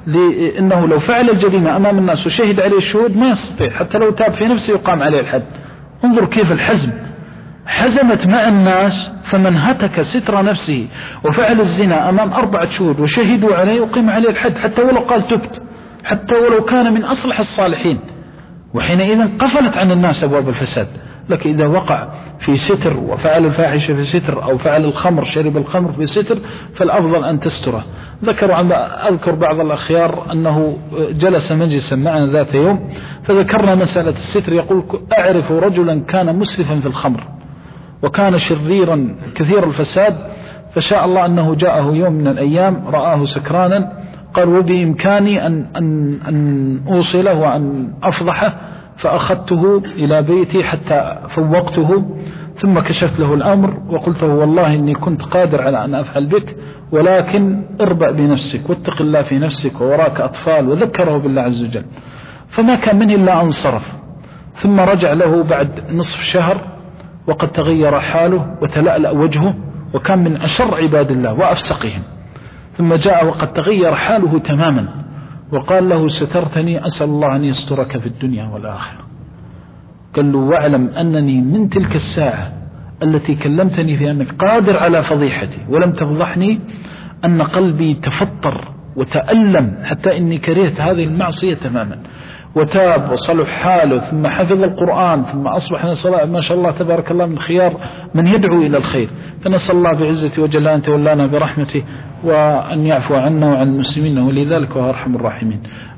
لأنه لو فعل الجريمة أمام الناس وشهد عليه الشهود ما يستطيع، حتى لو تاب في نفسه يقام عليه الحد. انظر كيف الحزم، حزمت مع الناس، فمن هتك ستر نفسه وفعل الزنا أمام أربعة شهود وشهدوا عليه يقيم عليه الحد، حتى ولو قال تبت، حتى ولو كان من أصلح الصالحين، وحينئذ قفلت عن الناس أبواب الفساد. لكن إذا وقع في ستر وفعل الفاحشة في ستر، أو فعل الخمر شرب الخمر في ستر، فالأفضل أن تستره. ذكروا عن أذكر بعض الأخيار أنه جلس مجلسا معنا ذات يوم فذكرنا مسألة الستر، يقول أعرف رجلا كان مسرفا في الخمر وكان شريرا كثير الفساد، فشاء الله أنه جاءه يوم من الأيام رآه سكرانا، قال وبإمكاني أن, أن, أن أوصله وأن أفضحه، فأخذته إلى بيتي حتى فوقته، ثم كشفت له الأمر وقلت له والله إني كنت قادر على أن أفعل بك، ولكن اربأ بنفسك واتق الله في نفسك ووراك أطفال، وذكره بالله عز وجل. فما كان منه إلا أن صرف، ثم رجع له بعد نصف شهر وقد تغير حاله وتلألأ وجهه، وكان من أشر عباد الله وأفسقهم. ثم جاء وقد تغير حاله تماما وقال له سترتني، أسأل الله أن يسترك في الدنيا والآخرة. قال له واعلم أنني من تلك الساعة التي كلمتني في أنك قادر على فضيحتي ولم تفضحني، أن قلبي تفطر وتألم حتى إني كرهت هذه المعصية تماما، وتاب وصلح حاله، ثم حفظ القرآن، ثم أصبح نسأل ما شاء الله تبارك الله من خيار من يدعو إلى الخير. فنسأل الله بعزته وجل أن تولانا برحمته وأن يعفو عنا وعن المسلمين، ولذلك هو أرحم الراحمين.